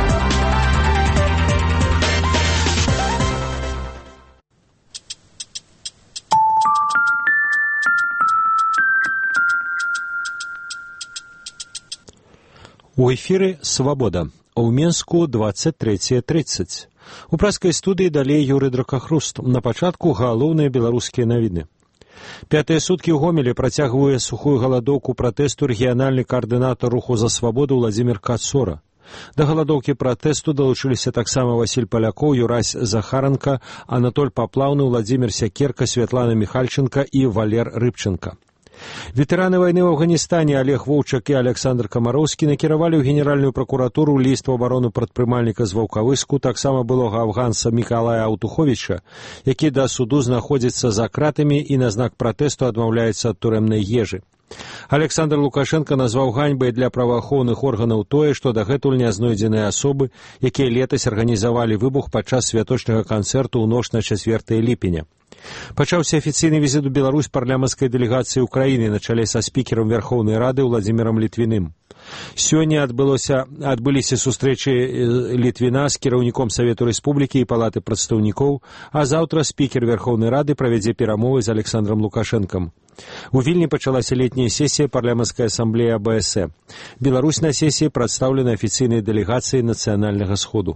Speaker 1: У эфіры «Свабода». У Менску 23:30. У праскай студыі далей Юрый Дракахруст. На пачатку галоўныя беларускія навіны. Пятыя суткі ў Гомелі працягвае сухую галадоўку пратэсту рэгіянальны каардынатар руху за свабоду Владзімір Кацора. Да галадоўкі пратэсту далучыліся таксама Васіль Палякоў, Юрась Захаранка, Анатоль Паплаўны, Владзімір Сякерка, Святлана Міхальченка і Валер Рыбченка. Ветэраны вайны ў Афганістане Олег Воўчак і Александр Камароўскі накіравалі ў Генеральную пракуратуру ліст у абарону прадпрымальніка з Ваўкавыску, таксама былога афганца Мікалая Аўтуховіча, які да суду знаходзіцца за кратамі і на знак пратэсту адмаўляецца ад турэмнай ежы. Александр Лукашенко назваў ганьбай для праваахоўных органаў тое, што дагэтуль не знойдзеныя асобы, якія летась арганізавалі выбух падчас святочнага канцэрту ў ноч на 4 ліпеня. Пачаўся афіцыйны візіт у Беларусь парламенцкай дэлегацыі Украіны на чале са спікерам Верхоўнай Рады Владзімірам Літвіным. Сёння адбыліся сустрэчы Літвіна з кіраўніком Савету Рэспублікі і Палаты прадстаўнікоў, а заўтра спікер Верхоўнай Рады правядзе перамовы з Александром Лукашэнкам. У Вільні пачалася летняя сесія парламенцкай асамблеі АБС. Беларусь на сесіі прадстаўлена афіцыйнай дэлегацыяй Нацыянальнага сходу.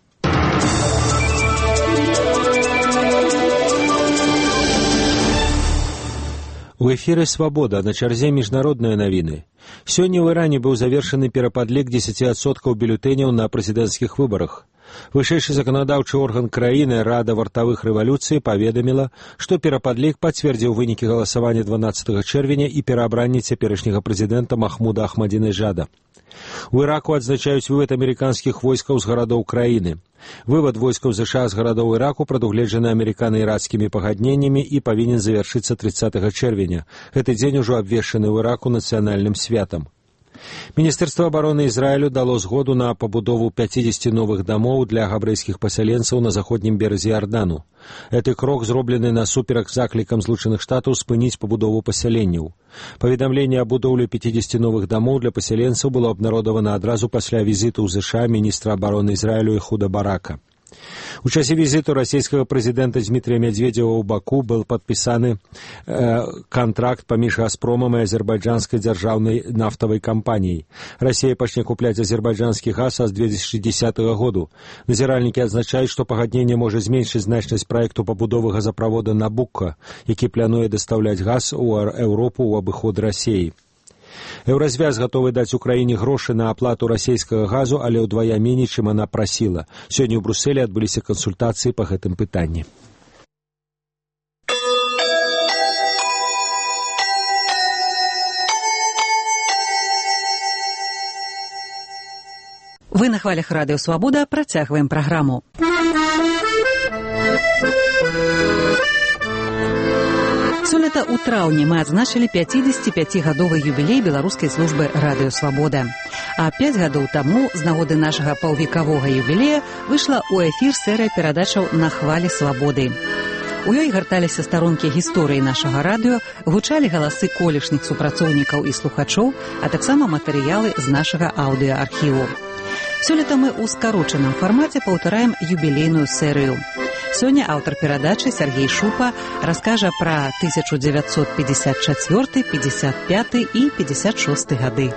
Speaker 1: У эфіры «Свабода», на чарзе міжнародныя навіны. Сёння ў Іране быў завершаны перападлік 10% бюлетэняў на прэзідэнцкіх выбарах. Вышэйшы заканадаўчы орган краіны Рада вартавых рэвалюцый паведаміла, што перападлік пацвердзіў вынікі галасавання 12 чэрвеня і пераабранне цяперашняга прэзідэнта Махмуда Ахмадзінеджада. У Іраку адзначаюць вывад амерыканскіх войскаў з гарадоў краіны. Вывад войскаў США з гарадоў Іраку прадугледжаны амерыкана-ірацкімі пагадненнямі і павінен завяршыцца 30 чэрвеня. Гэты дзень ужо абвешчаны ў Іраку нацыянальным святам. Міністэрства абароны Ізраілю дало згоду на пабудову 50 новых дамоў для габрэйскіх пасяленцаў на заходнім беразе Ярдану. Гэты крок зроблены насуперак заклікам Злучаных Штатаў спыніць пабудову пасяленняў. Паведамленне аб будоўлі 50 новых дамоў для пасяленцаў было абнародавана адразу пасля візіту ў ЗША міністра абароны Ізраілю Эхуда Барака. У часе візіту расійскага прэзідэнта Дмітрія Мядзведзева ў Баку был падпісаны кантракт паміж Газпромам і азербайджанскай дзяржаўнай нафтавай кампаніяй. Расія пачне купляць азербайджанскі газ з 2010 году. Назіральнікі адзначаюць, што пагадненне можа зменшыць значнасць праекту пабудовы газаправода «Набукка», які плануе дастаўляць газ у Еўропу ў абыход Расіі. Еўразвяз гатовы даць Украіне грошы на аплату расійскага газу, але ўдвая меней, чым она прасіла. Сёння ў Брусэлі адбыліся кансультацыі па гэтым пытанні.
Speaker 6: Вы на хвалях радыё «Свабода» працягваем праграму. Сёлета ў траўні мы адзначылі 55-гадовы юбілей беларускай службы радыё «Свабода». А 5 гадоў таму, з нагоды нашага паўвекавога юбілея, выйшла ў эфір серыя перадачаў «На хвалі свабоды». У ёй гарталіся старонкі гісторыі нашага радыё, гучалі галасы колішніх супрацоўнікаў і слухачоў, а таксама матэрыялы з нашага аўдыоархіву. Сёлета мы ў скарочаным фармаце паўтараем юбілейную серыю. Сёння аўтар перадачы Сергей Шупа раскажа пра 1954, 55 і 56 гады.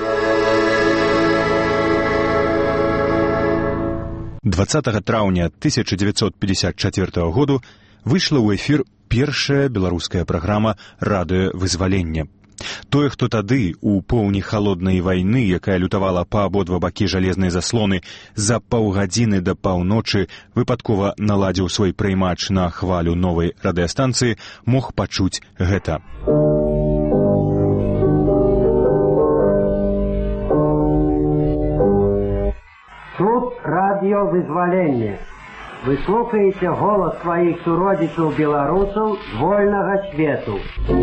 Speaker 2: 20 траўня 1954 году выйшла ў эфір першая беларуская праграма «Радыё вызвалення». Той, хто тады, у поўні халоднай вайны, якая лютавала па абодва бакі жалезнай заслоны, за паўгадзіны да паўночы выпадкова наладзіў свой прыймач на хвалю новай радыёстанцыі, мог пачуць гэта.
Speaker 11: Тут радиовызволение. Вы слухаете голос своих суродзічаў-беларусаў з вольнага свету.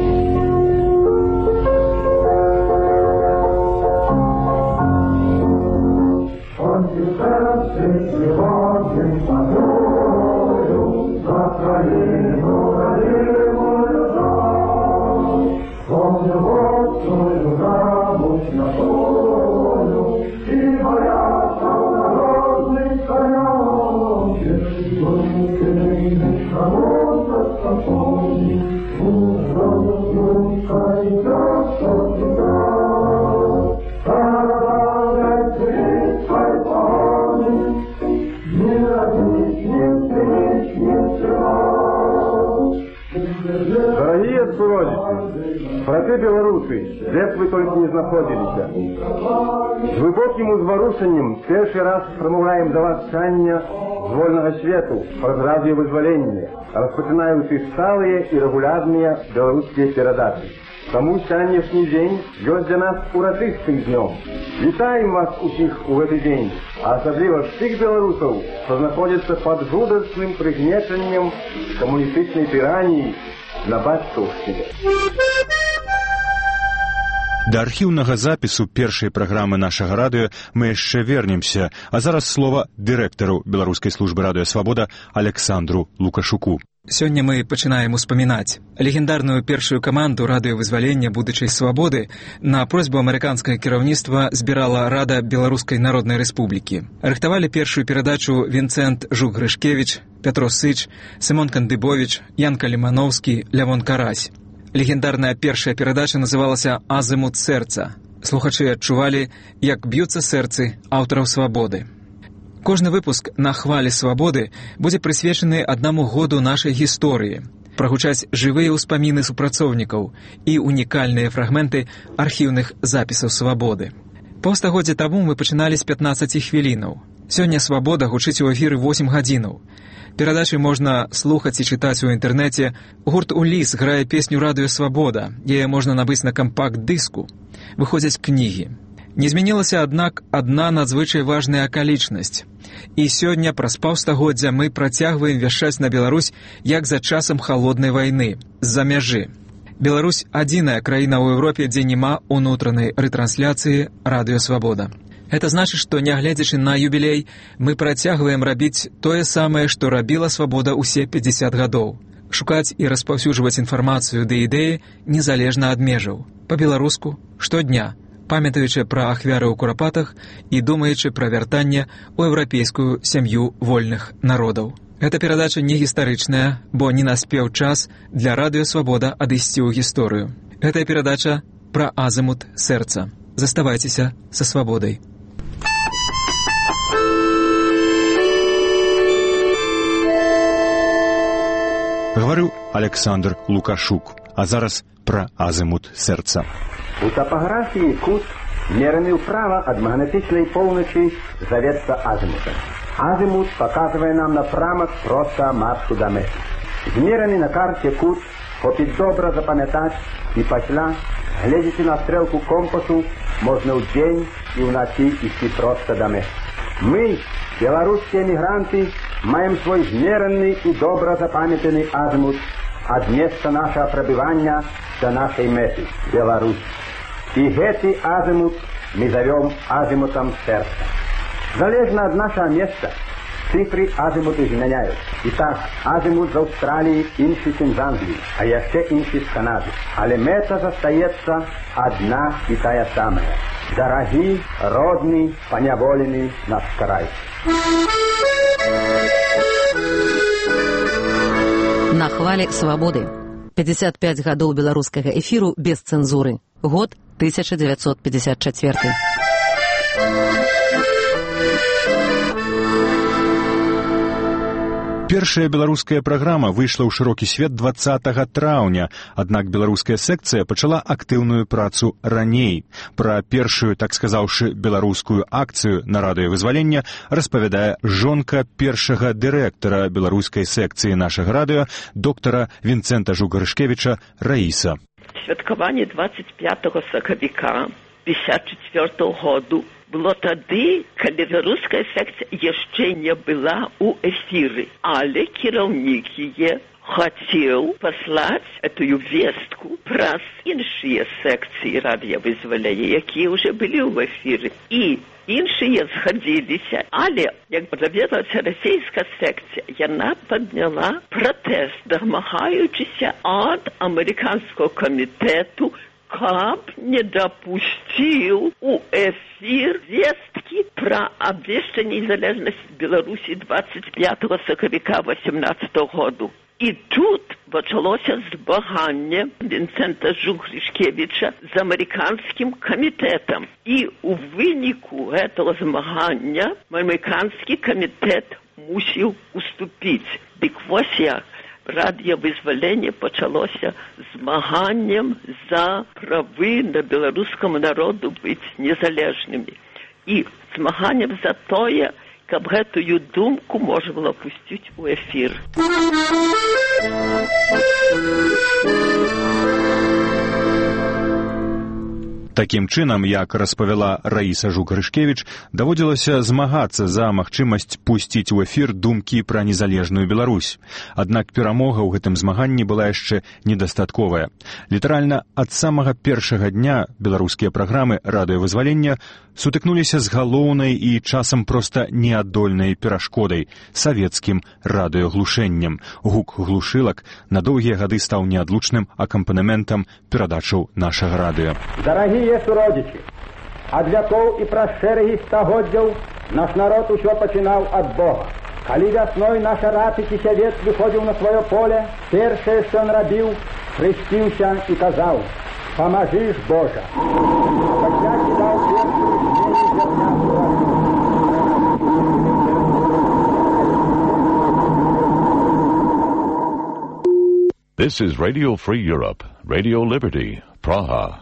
Speaker 12: Дорогие суродзічы, браты беларусы, дзе б вы толькі не знаходзіліся. З глыбокім узварушаннем першы раз прамаўляем да вас чання з вольнага свету праз радыёвызваленне, распачынаючы сталыя і рэгулярныя беларускія перадачы. Таму сённяшні дзень ёсць для нас урачыстым днём. Вітаем вас усіх у гэты дзень, а асабліва тых беларусаў, што знаходзяцца пад жудасным прыгнечаннем камуністычнай тыраніі на бацькаўшчыне.
Speaker 2: Да архіўнага запісу першай праграмы нашага радыё мы яшчэ вернемся, а зараз слова дырэктару беларускай службы радыё «Свабода» Александру Лукашуку.
Speaker 13: Сёння мы пачынаем успамінаць легендарную першую каманду радыёвызвалення будучай свабоды на просьбу амерыканскага кіраўніцтва збірала Рада Беларускай Народнай Рэспублікі. Рыхтавалі першую перадачу Вінцэнт Жук-Грышкевіч, Пятро Сыч, Сымон Кандыбовіч, Янка Лімановскі, Лявон Карась. Легендарная першая перадача называлася «Азымут сэрца». Слухачы адчувалі, як б'юцца сэрцы аўтараў свабоды. Кожны выпуск на хвалі свабоды будзе прысвечаны аднаму году нашай гісторыі. Прагучаць жывыя ўспаміны супрацоўнікаў і унікальныя фрагменты архіўных запісаў свабоды. Паўстагоддзя таму мы пачыналі з 15 хвілінаў. Сёння свабода гучыць у эфіры 8 гадзінаў. Перадачы можна слухаць і чытаць у інтэрнэце. Гурт «Уліс» грае песню «Радыё Свабода». Яе можна набыць на кампакт-дыску. Выходзяць кнігі. Не змянілася, аднак, адна надзвычай важная акалічнасць. І сёння, праз паўстагоддзя, мы працягваем вяшчаць на Беларусь, як за часам халоднай вайны, з-за мяжы. Беларусь – адзіная краіна ў Еўропе, дзе няма унутранай рэтрансляцыі «Радыё Свабода». Гэта значыць, што, нягледзячы на юбілей, мы працягваем рабіць тое самае, што рабіла «Свабода» усе 50 гадоў. Шукаць і распаўсюджваць інфармацыю ды ідэі незалежна ад межаў. Па-беларуску, штодня, памятаючы пра ахвяры ў курапатах і думаючы пра вяртанне ў еўрапейскую сям'ю вольных народаў. Гэта перадача не гістарычная, бо не наспеў час для радыё «Свабода» адысці ў гісторыю. Гэта перадача пра азымут сэрца. Заставайцеся са свабодай.
Speaker 2: Гаварыў Александр Лукашук, а зараз пра азымут сэрца.
Speaker 14: У тапаграфіі кут, мераны ўправа ад магнетычнай поўначы, завецца азымутам. Азымут паказвае нам напрамак проста маршу да мэты. Змераны на карце кут хопіць добра запамятаць і пасля, гледзячы на стрэлку компасу, можна ўдзень і ўначы ісці проста да мэты. Мы, беларускія эмігранты, маем свой змераны і добра запамятаны азымут ад месца нашага прабывання да нашай мэты – Беларусь. І гэты азымут мы завём азымутам сэрца. Залежна ад нашага месца, цифры азымуты змяняюць. І так, азымут з Аўстраліі іншы, чым з Англіі, а яшчэ іншы з Канады. Але мэта застаецца адна і тая самая. Дарагі, родны, паняволены наш край.
Speaker 6: На хвалі свабоды. 55 гадоў беларускага эфіру без цэнзуры. Год 1954.
Speaker 2: Першая беларуская праграма выйшла ў шырокі свет 20 траўня, аднак беларуская секцыя пачала актыўную працу раней. Пра першую, так сказаўшы, беларускую акцыю на радыёвызвалення распавядае жонка першага дырэктара беларускай секцыі нашага радыё, доктара Вінцэнта Жугарышкевіча Раіса.
Speaker 15: Святкаванне 25 сакавіка 54 году было тады, калі беларуская секцыя яшчэ не была ў эфіры, але кіраўнік яе хацеў паслаць эту вестку праз іншыя секцыі радыёвызвалення, якія ўжо былі ў эфіры. І іншыя згадзіліся, але, як даведалася расійская секцыя, яна падняла пратэст, дамагаючыся ад амерыканскага камітэту, каб не допустил у эфир вестки про обвешчение незалежности Беларуси 25 сакавіка 18 году. І тут пачалося змаганне Вінцэнта Жугарышкевіча з амерыканскім камітэтам. І у выніку гэтага змагання амерыканскі камітэт мусіў уступіць. Дык вось як радыёвызваленне пачалося змаганнем за правы на беларускаму народу быць незалежнымі. І змаганнем за тое, каб гэтую думку можна было пусціць у эфір.
Speaker 2: Такім чынам, як распавяла Раіса Жугарышкевіч, даводзілася змагацца за магчымасць пусціць у эфір думкі пра незалежную Беларусь. Аднак перамога ў гэтым змаганні была яшчэ недастатковая. Літаральна ад самага першага дня беларускія праграмы радыёвызвалення сутыкнуліся з галоўнай і часам проста неадольнай перашкодай — савецкім радыёглушэннем. Гук глушылак на доўгія гады стаў неадлучным акампанементам перадачаў нашага радыё.
Speaker 14: Дарагія суродзічы, ад вякоў і праз шэрагі стагоддзяў наш народ усё пачынаў ад Бога. Калі вясной наш араты кісявец выходзіў на сваё поле, першае, што ён рабіў, хрысціўся і казаў: «Памажы ж, Божа!» Пасля кідаў першую змену зерня суровых.
Speaker 16: This is Radio Free Europe, Radio Liberty, Praha.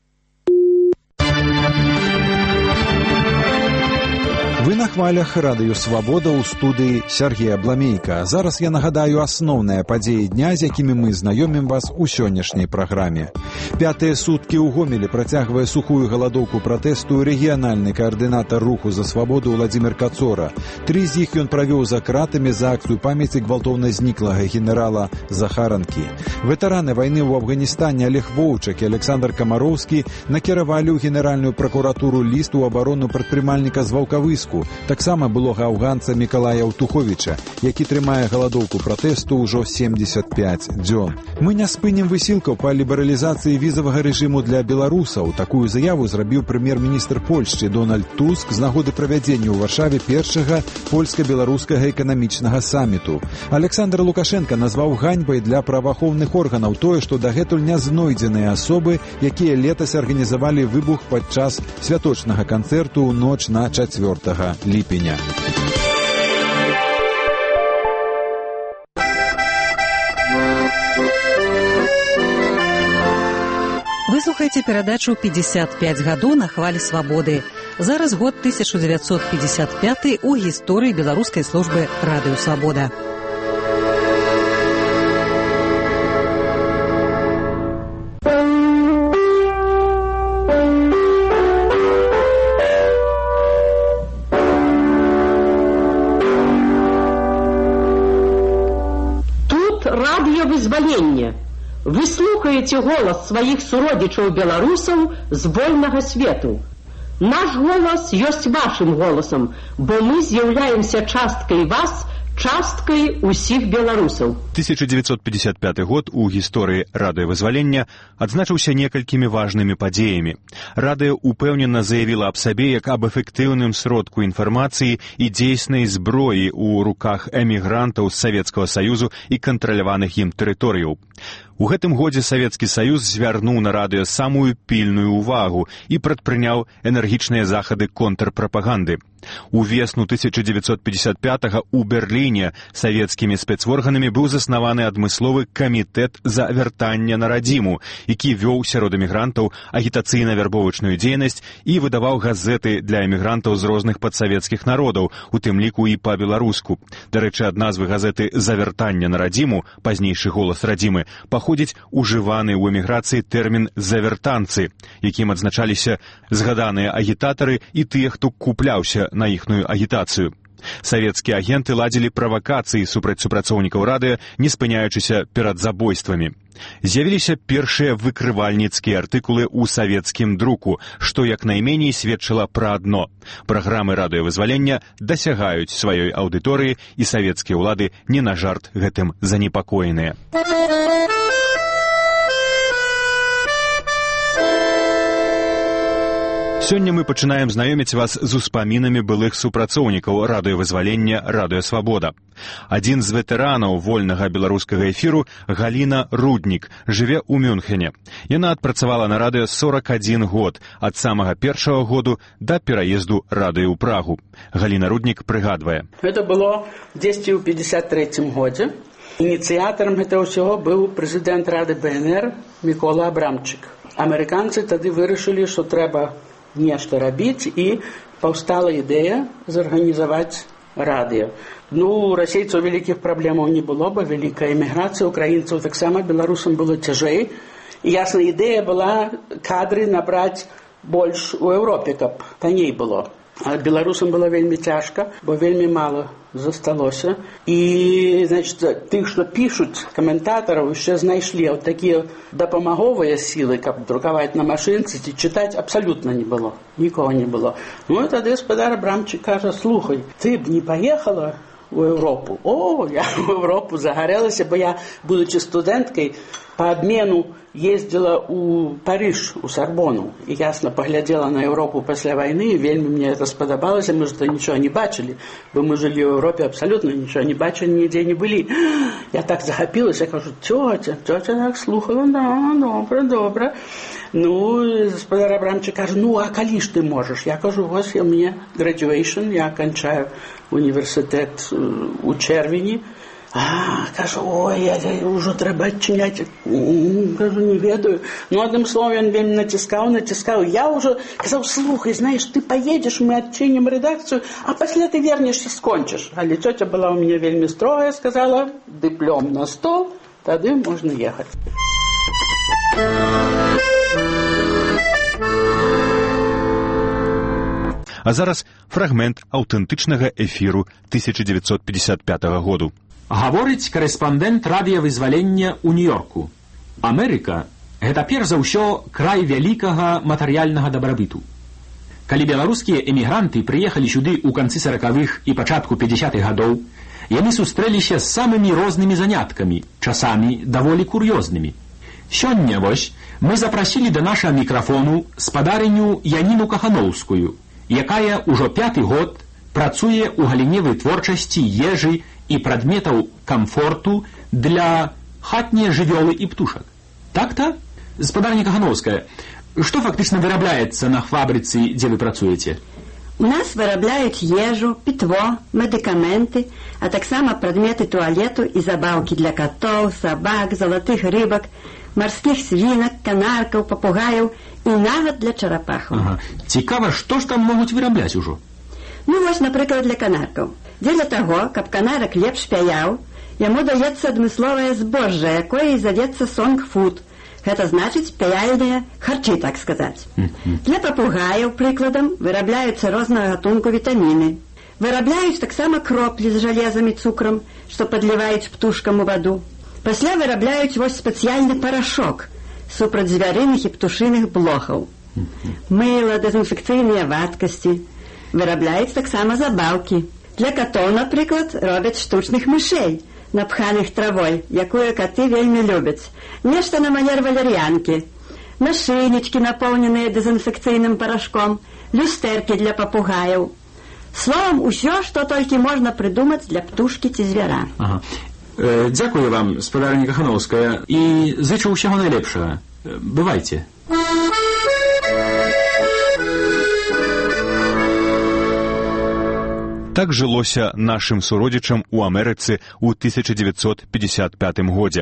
Speaker 2: Вы на хвалях радыё «Свабода» ў студыі Сергея Бламейка. Зараз я нагадаю асноўныя падзеі дня, з якімі мы знаёмім вас у сённяшняй праграме. 5-е суткі ў Гомелі працягвае сухую галадоўку пратэсту рэгіянальны каардынатар руху за свабоду Владзімір Кацора. 3 з іх ён правёў за кратамі за акцыю памяці гвалтоўна зніклага генерала Захаранкі. Ветэраны вайны ў Афганістане Олег Воўчак і Александр Камароўскі накіравалі ў генеральную пракуратуру ліст у абарону прадпрымальніка з Ваўкавыску, таксама былога афганца Мікалая Аўтуховіча, які трымае галадоўку пратэсту ўжо 75 дзён. Мы не спынім высілкаў па лібералізацыі візавага рэжыму для беларусаў. Такую заяву зрабіў прэм'ер-міністр Польшчы Дональд Туск з нагоды правядзення ў Варшаве першага польска-беларускага эканамічнага саміту. Александр Лукашенко назваў ганьбай для праваахоўных органаў тое, што дагэтуль не знойдзеныя асобы, якія летась арганізавалі выбух падчас святочнага канцэрту ў ноч на 4 ліпеня.
Speaker 6: Вы слухаеце перадачу «55 гадоў на хвалі свабоды». Зараз год 1955 у гісторыі беларускай службы радыё «Свабода».
Speaker 17: Радыёвызваленне. Вы слухаеце голас сваіх суродзічаў-беларусаў з вольнага свету. Наш голас ёсць вашым голасам, бо мы з'яўляемся часткай вас, часткай усіх беларусаў.
Speaker 2: 1955 год у гісторыі радыёвызвалення адзначыўся некалькімі важнымі падзеямі. Радыё упэўнена заявіла аб сабе як аб эфектыўным сродку інфармацыі і дзейснай зброі ў руках эмігрантаў з Савецкага Саюзу і кантраляваных ім тэрыторыяў. У гэтым годзе Савецкі Саюз звярнуў на радыё самую пільную ўвагу і прадпрыняў энергічныя захады контрпрапаганды. Увесну 1955-го у Берліне савецкімі спецорганамі быў заснаваны адмысловы камітэт за вяртанне на радзіму, які вёў сярод эмігрантаў агітацыйна-вярбовачную дзейнасць і выдаваў газеты для эмігрантаў з розных падсавецкіх народаў, у тым ліку і па-беларуску. Дарэчы, ад назвы газеты «За вяртанне на радзіму», пазнейшы голас радзімы, паходзіць ужываны ў эміграцыі тэрмін «завяртанцы», якім адзначаліся згаданыя агітатары і тыя, хто купляўся на іхную агітацыю. Савецкія агенты ладзілі правакацыі супраць супрацоўнікаў радыё, не спыняючыся перад забойствамі. З'явіліся першыя выкрывальніцкія артыкулы ў савецкім друку, што як найменей сведчыла пра адно. Праграмы радыёвызвалення дасягаюць сваёй аўдыторыі, і савецкія ўлады не на жарт гэтым занепакоеныя. Сёння мы пачынаем знаёміць вас з успамінамі былых супрацоўнікаў радыёвызвалення «Радыё Свабода». Адзін з ветэранаў вольнага беларускага эфіру, Галіна Руднік, жыве ў Мюнхене. Яна адпрацавала на радыё 41 год, ад самага першага году да пераезду радыё ў Прагу. Галіна Руднік прыгадвае.
Speaker 18: Гэта было дзесьці ў 53 годзе. Ініцыятарам гэтага ўсяго быў прэзідэнт Рады БНР Мікола Абрамчык. Амерыканцы тады вырашылі, што трэба нешта рабіць, і паўстала ідэя зарганізаваць радыё. У расейцаў вялікіх праблемаў не было, бо вялікая эміграцыя, украінцаў таксама, беларусам было цяжэй. І ясна, ідэя была кадры набраць больш у Еўропе, каб танней было. А беларусам было вельмі цяжка, бо вельмі мала засталося. І, значит, тых, што пішуць, каментатараў, яшчэ знайшлі такія дапамаговыя сілы, каб друкаваць на машынцы ці чытаць, абсалютна не было. Нікога не было. І тады гаспадар Абрамчык кажа: слухай, ты б не паехала у Еўропу? О, я ў Еўропу загарэлася, бо я, будучы студэнткай, па абмену ездзіла ў Париж, у Сарбону. І ясна паглядзела на Еўропу пасля вайны, і вельмі мне это спадабалася. Мы ж то нічого не бачылі, бо мы жылі ў Еўропе, абсалютна нічого не бачылі, нідзе не былі. Я так захапілася, кажу: цёця так слухала, да, добра. Гаспадар Абрамчык кажа: а калі ж ты можаш? Я кажу: вось у мяне graduation, я канчаю універсітэт у чэрвені. Кажу: ой, ўжо трэба адчыняць. Кажу: не ведаю. Адным словом, ён вельмі націскаў. Я ўжо казаў: слухай, знаеш, ты паедзеш, мы адчынім рэдакцыю, а пасля ты вернешся, скончыш. Але цёця была ў мяне вельмі строгая, сказала: дыплом на стол, тады можна ехаць.
Speaker 2: А зараз фрагмент аўтэнтычнага эфіру 1955 году.
Speaker 19: Гаворыць корэспандэнт радыёвызвалення ў Нью-Йорку. Амерыка – гэта перш за ўсё край вялікага матэрыяльнага дабрабыту. Калі беларускія эмігранты прыехалі сюды ў канцы 40-х і пачатку 50-х гадоў, яны сустрэліся з самымі рознымі заняткамі, часамі даволі кур'ёзнымі. Сёння вось мы запрасілі да нашага мікрафону спадарыню Яніну Кахановскую, якая ўжо 5-й год працуе ў галіне вытворчасці ежы і прадметаў камфорту для хатнія жывёлы і птушак. Так-то? Спадарня Кахановская, што фактычна вырабляецца на фабрыцы, дзе вы працуеце?
Speaker 20: У нас вырабляюць ежу, пітво, медыкаменты, а таксама прадметы туалету і забаўкі для катоў, сабак, залатых рыбак, марскіх свінак, канаркаў, папугаяў і нават для чарапахаў.
Speaker 19: Цікава, што ж там могуць вырабляць ужо?
Speaker 20: Вось, напрыклад, для канаркаў. Дзеля таго, каб канарак лепш пяяў, яму даецца адмысловае збожжа, якое і завецца сонг-фуд. Гэта значыць пяяльныя харчы, так сказаць. Для папугаяў, прыкладам, вырабляюцца рознага гатунку вітаміны. Вырабляюць таксама кроплі з жалезам і цукрам, што падліваюць птушкам у ваду. Пасля вырабляюць вось спецыяльны парашок супраць звярыных і птушыных блохаў. Мыла, дэзінфекцыйныя вадкасці. Вырабляюць таксама забаўкі. Для катоў, напрыклад, робяць штучных мышэй, напханых травой, якую каты вельмі любяць. Нешта на манер валер'янкі. Нашыйнічкі, напоўненыя дэзінфекцыйным парашком, люстэркі для папугаяў. Словам, усё, што толькі можна прыдумаць для птушкі ці звяра.
Speaker 19: Дзякую вам, спадарыня Кахановская, і зычу ўсяго найлепшага. Бывайце.
Speaker 2: Так жылося нашым суродзічам у Амерыцы ў 1955 годзе.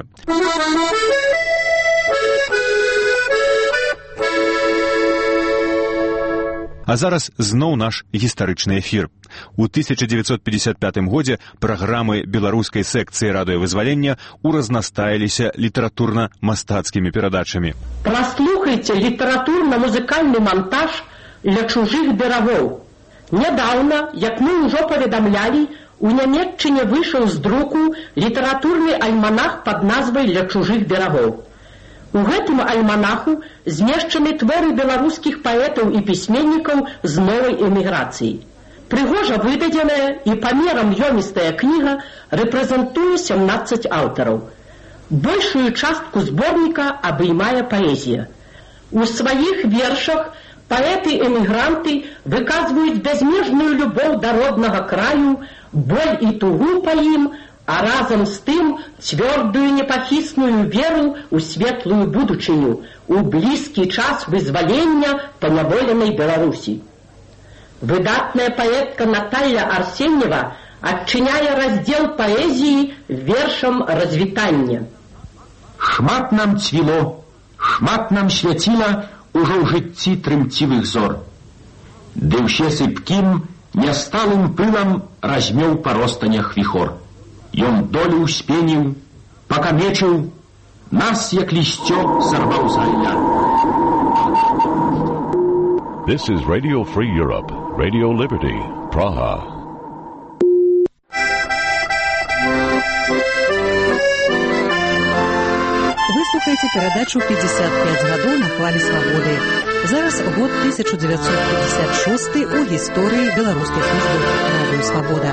Speaker 2: А зараз зноў наш гістарычны эфір. У 1955 годзе праграмы беларускай секцыі радыёвызвалення ўразнастаіліся літаратурна-мастацкімі перадачамі.
Speaker 17: Праслухайце літаратурна-музыкальны монтаж «Ля чужых берагоў». Нядаўна, як мы ўжо паведамлялі, у Нямецчыне выйшаў з друку літаратурны альманах пад назвай «Ля чужых берагоў». У гэтым альманаху змешчаны творы беларускіх паэтаў і пісьменнікаў з новай эміграцыі. Прыгожа выдадзеная і памерам ёмістая кніга рэпрэзентуе 17 аўтараў. Большую частку зборніка абіймае паэзія. У сваіх вершах паэты-эмігранты выказваюць бязмежную любоў да роднага краю, боль і тугу па ім, а разам з тым цвёрдую непахісную веру ў светлую будучыню, у блізкі час вызвалення паняволенай Беларусі. Выдатная паэтка Наталья Арсеньева адчыняе раздзел паэзіі вершам развітання.
Speaker 19: Шмат нам цвіло, шмат нам свяціла ужо ў жыцці трымцівых зор. Ды ўсе сыпкім, нясталым пылам размеў па ростанях віхор. Ён долю ўспеніў, пакамечыў, нас, як лісцё, сарваў з галля.
Speaker 16: This is Radio Free Europe, Radio Liberty, Praha.
Speaker 6: Вы слухаете передачу «55 гадоў на хвалі свабоды». Зараз год 1956 у гісторыі беларускай службы «Радыё Свабода».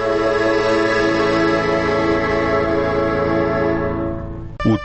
Speaker 2: У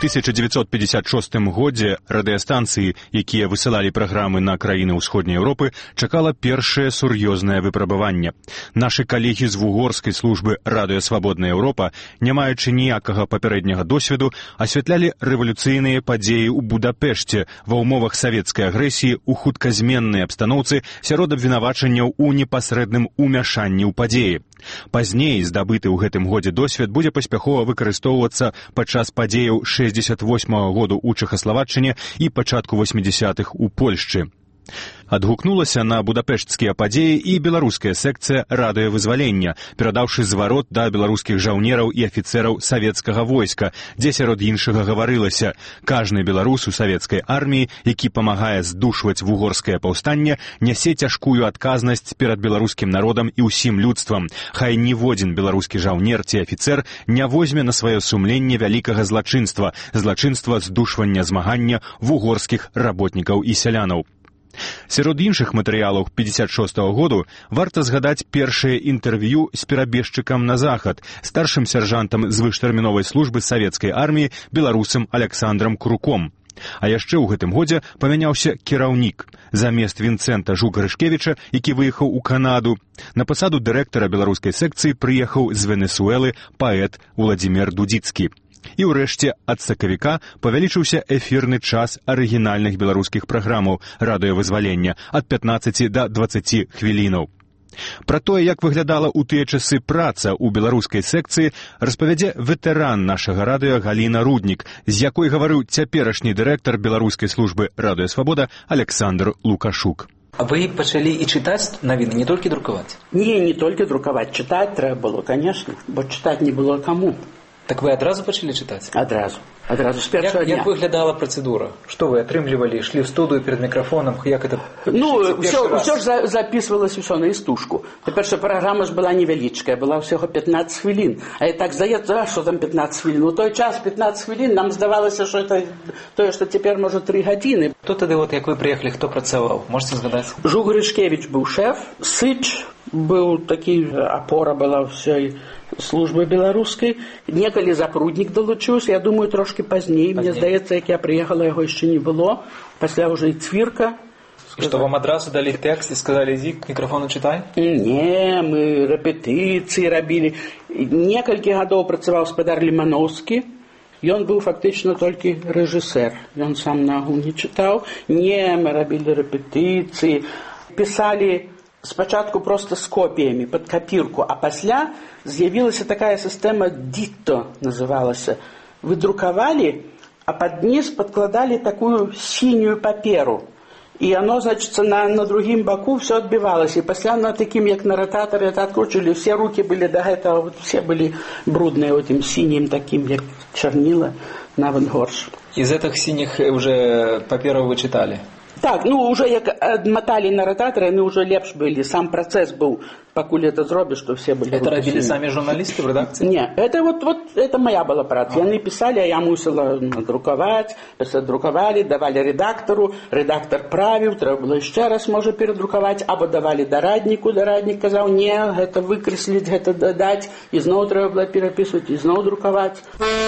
Speaker 2: 1956 годзе радыёстанцыі, якія высылалі праграмы на краіны ўсходняй Еўропы, чакала першае сур'ёзнае выпрабаванне. Нашы калегі з вугорскай службы «Радыё Свабодная Еўропа», не маючы ніякага папярэдняга досведу, асвятлялі рэвалюцыйныя падзеі ў Будапешце ва ўмовах савецкай агрэсіі ў хутказменнай абстаноўцы сярод абвінавачанняў у непасрэдным умяшанні ў падзеі. Пазней здабыты ў гэтым годзе досвед будзе паспяхова выкарыстоўвацца падчас падзеяў 68-го году ў Чэхаславаччыне і пачатку 80-х у Польшчы. Адгукнулася на будапешцкія падзеі і беларуская секцыя радыёвызвалення, перадаўшы зварот да беларускіх жаўнераў і афіцэраў савецкага войска, дзе сярод іншага гаварылася: кажны беларус у савецкай арміі, які памагае здушваць вугорскае паўстанне, нясе цяжкую адказнасць перад беларускім народам і ўсім людствам. Хай ніводзін беларускі жаўнер ці афіцэр не возьме на сваё сумленне вялікага злачынства, злачынства здушвання змагання вугорскіх работнікаў і сялянаў. Сярод іншых матэрыялаў 56-го году варта згадаць першае інтэрв'ю з перабежчыкам на захад, старшым сяржантам звыштэрміновай службы савецкай арміі беларусам Аляксандрам Круком. А яшчэ ў гэтым годзе памяняўся кіраўнік. Замест Вінцэнта Жугарышкевіча, які выехаў у Канаду, на пасаду дырэктара беларускай секцыі прыехаў з Венесуэлы паэт Уладзімір Дудзіцкі. І ўрэшце ад сакавіка павялічыўся эфірны час арыгінальных беларускіх праграмаў радыёвызвалення ад 15 да 20 хвілінаў. Пра тое, як выглядала ў тыя часы праца ў беларускай секцыі, распавядзе ветэран нашага радыё Галіна Руднік, з якой гаварыў цяперашні дырэктар беларускай службы «Радыё Свабода» Александр Лукашук.
Speaker 13: А вы пачалі і чытаць навіны, не толькі друкаваць?
Speaker 18: Не толькі друкаваць, чытаць трэба было, конечно, бо чытаць не было каму.
Speaker 13: Так вы адразу пачалі чытаць?
Speaker 18: Адразу з першага дня.
Speaker 13: Як выглядала працэдура? Што вы атрымлівалі? Ішлі ў студыю перад мікрафонам? Як это?
Speaker 18: Усё ж записывалось усё на істужку. Па-перше, праграма ж была невялічкая, была ўсяго 15 хвілін. А і так здаецца, што там 15 хвілін. У той час 15 хвілін нам здавалася, што это тое, што цяпер, можа, 3 гадзіны.
Speaker 13: Хто тады, як вы прыехалі, хто працаваў? Можете згадаць?
Speaker 18: Жугарышкевіч быў шэф, Сыч быў такі, апора была ўсёй службы беларускай. Некалі Запруднік далучыўся, я думаю, трошки пазней. Мне здаецца, як я прыехала, яго яшчэ не было. Пасля ўжо і Цвірка
Speaker 13: И что, вам одразу дали текст и сказали, иди к микрофону читай?
Speaker 18: Не, мы рэпетыцыі рабілі. Некалькі гадоў працаваў гаспадар Лімановскі, ён быў фактычна толькі рэжысэр. Ён сам нагу не чытаў. Не, мы рабілі рэпетыцыі, пісалі спачатку просто з копіямі, пад капірку, а пасля з'явілася такая сістэма дитто, называлася. Вы друкавалі, а пад низ подкладали такую синюю паперу. И оно, значит, на другим боку все отбивалось. И после на таким, как на ротаторе, это откручивали. Все руки были до этого, вот, все были брудные этим синим таким, как чернила на венгорш.
Speaker 13: Из этих синих уже паперов вы читали?
Speaker 18: Так, ну уже як адмотали на ротаторы, они уже лепш были. Сам процесс был, покуль это зробишь, что все были.
Speaker 13: Это робили сами журналисты в редакции?
Speaker 18: Не, это вот это моя была праца. Яны писали, а я мусила надруковать, друковали, давали редактору, редактор правил, треба было еще раз может передрукаваць, або давали дораднику, дорадник казал, не, это выкреслить, это додать, и снова треба было переписывать, и снова друковать.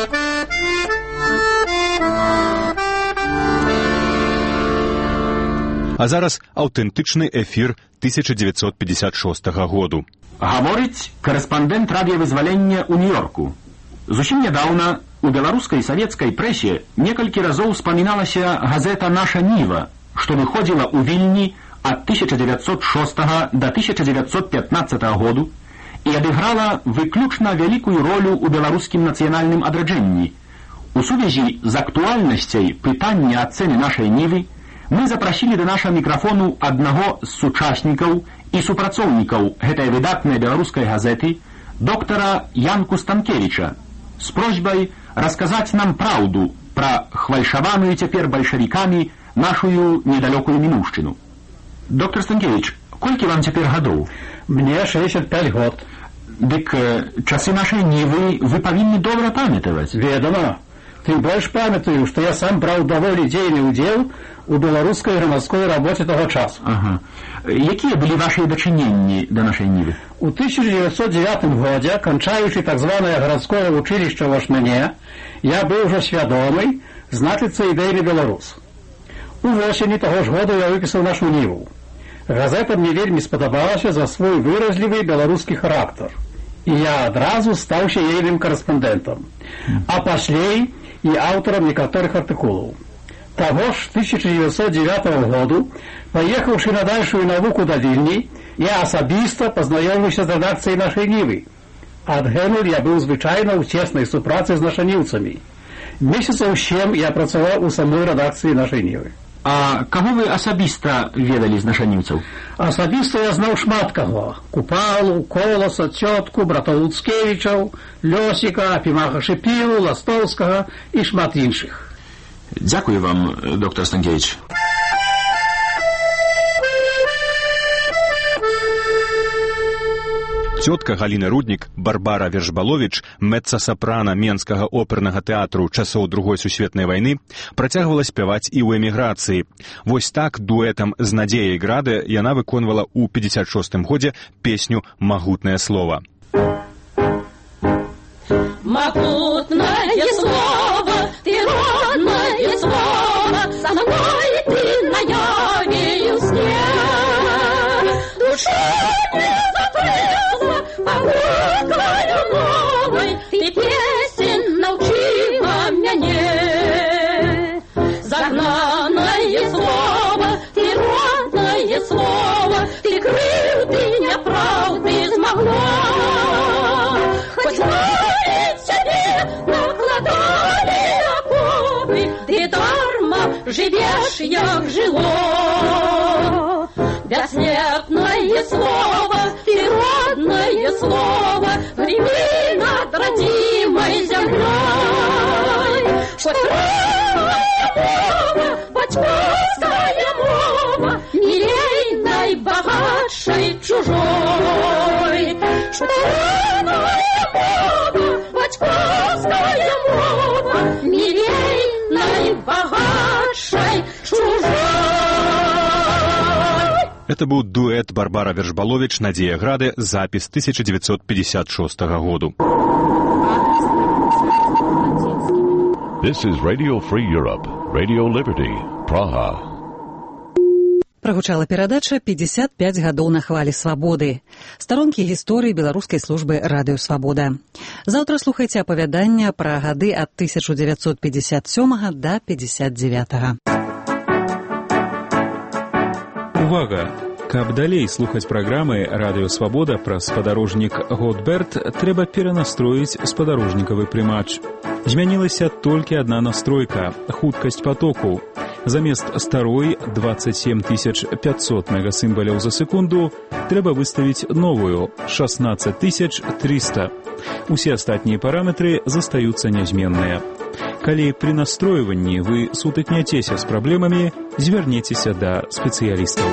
Speaker 2: А зараз аўтэнтычны эфір 1956 году.
Speaker 19: Гаворыць корэспандэнт радыёвызвалення ў Нью-Йорку. Зусім нядаўна у беларускай савецкай прэсе некалькі разоў спаміналася газета «Наша Ніва», што выходзіла ў Вільні ад 1906 до 1915 году і адыграла выключна вялікую ролю ў беларускім нацыянальным адраджэнні. У сувязі з актуальнасцяй пытання ацэны нашай Нівы мы запрасілі да нашага мікрафону аднаго з сучаснікаў і супрацоўнікаў гэтай выдатнай беларускай газеты, доктара Янку Станкевіча, з просьбай расказаць нам праўду пра хвальшаваную цяпер бальшавікамі нашую недалёкую мінуўшчыну. Доктор Станкевіч, колькі вам цяпер гадоў?
Speaker 21: Мне 65 год.
Speaker 19: Дык часы нашай Нівы вы павінны добра памятаваць.
Speaker 21: Ведама. Тым больш памятаю, што я сам браў даволі дзейны ўдзел у беларускай грамадской рабоце таго часу.
Speaker 19: Ага. Якія былі вашыя дачыненні да нашай Нівы?
Speaker 21: У 1909 годзе, канчаючы так званае гарадское вучылішча ў Ашмане, я быў ужо свядомы, значыцца ідэйны беларус. У восені таго ж года я выпісаў нашу Ніву. Газета мне вельмі спадабалася за свой выразлівы беларускі характар. І я адразу стаўся ейным корэспандэнтам, а паслей і аўтарам некаторых артыкулаў. Таго ж 1909 году, паехаўшы на дальшую навуку да Вільні, я асабіста пазнаёміўся з рэдакцыяй нашай Нівы. Адгэтуль я быў звычайна ў цеснай супрацы з нашаніўцамі. Месяцаў 7 я працаваў у самой рэдакцыі нашай Нівы.
Speaker 19: А каго вы асабіста ведалі з нашаніўцаў?
Speaker 21: Асабіста я знаў шмат каго. Купалу, Коласа, Цётку, братоў Луцкевічаў, Лёсіка, Пімаха Шыпілу, Ластоўскага і шмат іншых.
Speaker 19: Дзякую вам, доктор Станкевіч.
Speaker 2: Цётка Галіны Руднік, Барбара Вершбаловіч, мэцца-сапрана Менскага опернага тэатру часоў Другой сусветнай вайны, працягвала спяваць і ў эміграцыі. Вось так дуэтам з Надзеяй Граде яна выконвала ў 56-м годзе песню «Магутнае слова».
Speaker 22: Могутное слово, ты родное слово, со мной ты наяве сне. Душа не закрыла, порукою новой, ты песен научила мяне. Загнанное слово, ты родное слово, ты крылья неправды смогла. Хоть мы тебе накладали оковы, ты дарма живешь, як жило. Бессмертное слово, ты родное слово, греми над родимой землей. Шутровая мова, батьковская мова, милейной, богатшей, чужой. Шутровая мова, батьковская мова, милейной, богатшей, чужой.
Speaker 2: Это был дуэт Барбара Вершбаловіч, Надзея Граде, запись 1956 году.
Speaker 16: This is Radio Free Europe, Radio Liberty, Praha.
Speaker 6: Прагучала перадача «55 гадоў на хвалі свабоды». Старонкі гісторыі беларускай службы радыё «Свабода». Заўтра слухайце апавяданне пра гады ад 1957 да 59.
Speaker 4: Увага! Каб далей слухаць праграмы «Радыё Свабода» пра спадарожнік «Готберт», трэба перанастроіць спадарожнікавы прымач. Змянілася толькі адна настройка – хуткасць патоку. Замест старой 27 500 мегасімбаляў за секунду трэба выставіць новую 16 300. Усе астатнія параметры застаюцца нязменныя. Калі пры настройванні вы сутыкняцеся з праблемамі, звярніцеся да спецыялістаў.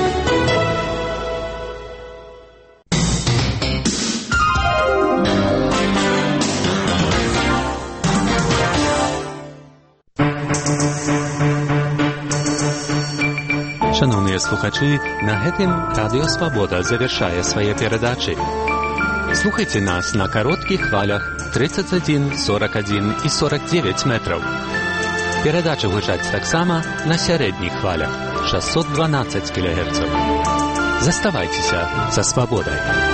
Speaker 5: Шановныя слухачы, на гэтым Радыё Свабода завяршае свае перадачы. Слухайце нас на кароткіх хвалях 31, 41 і 49 метраў. Перадачы гучаць таксама на сярэдніх хвалях 612 кГц. Заставайцеся са свабодай.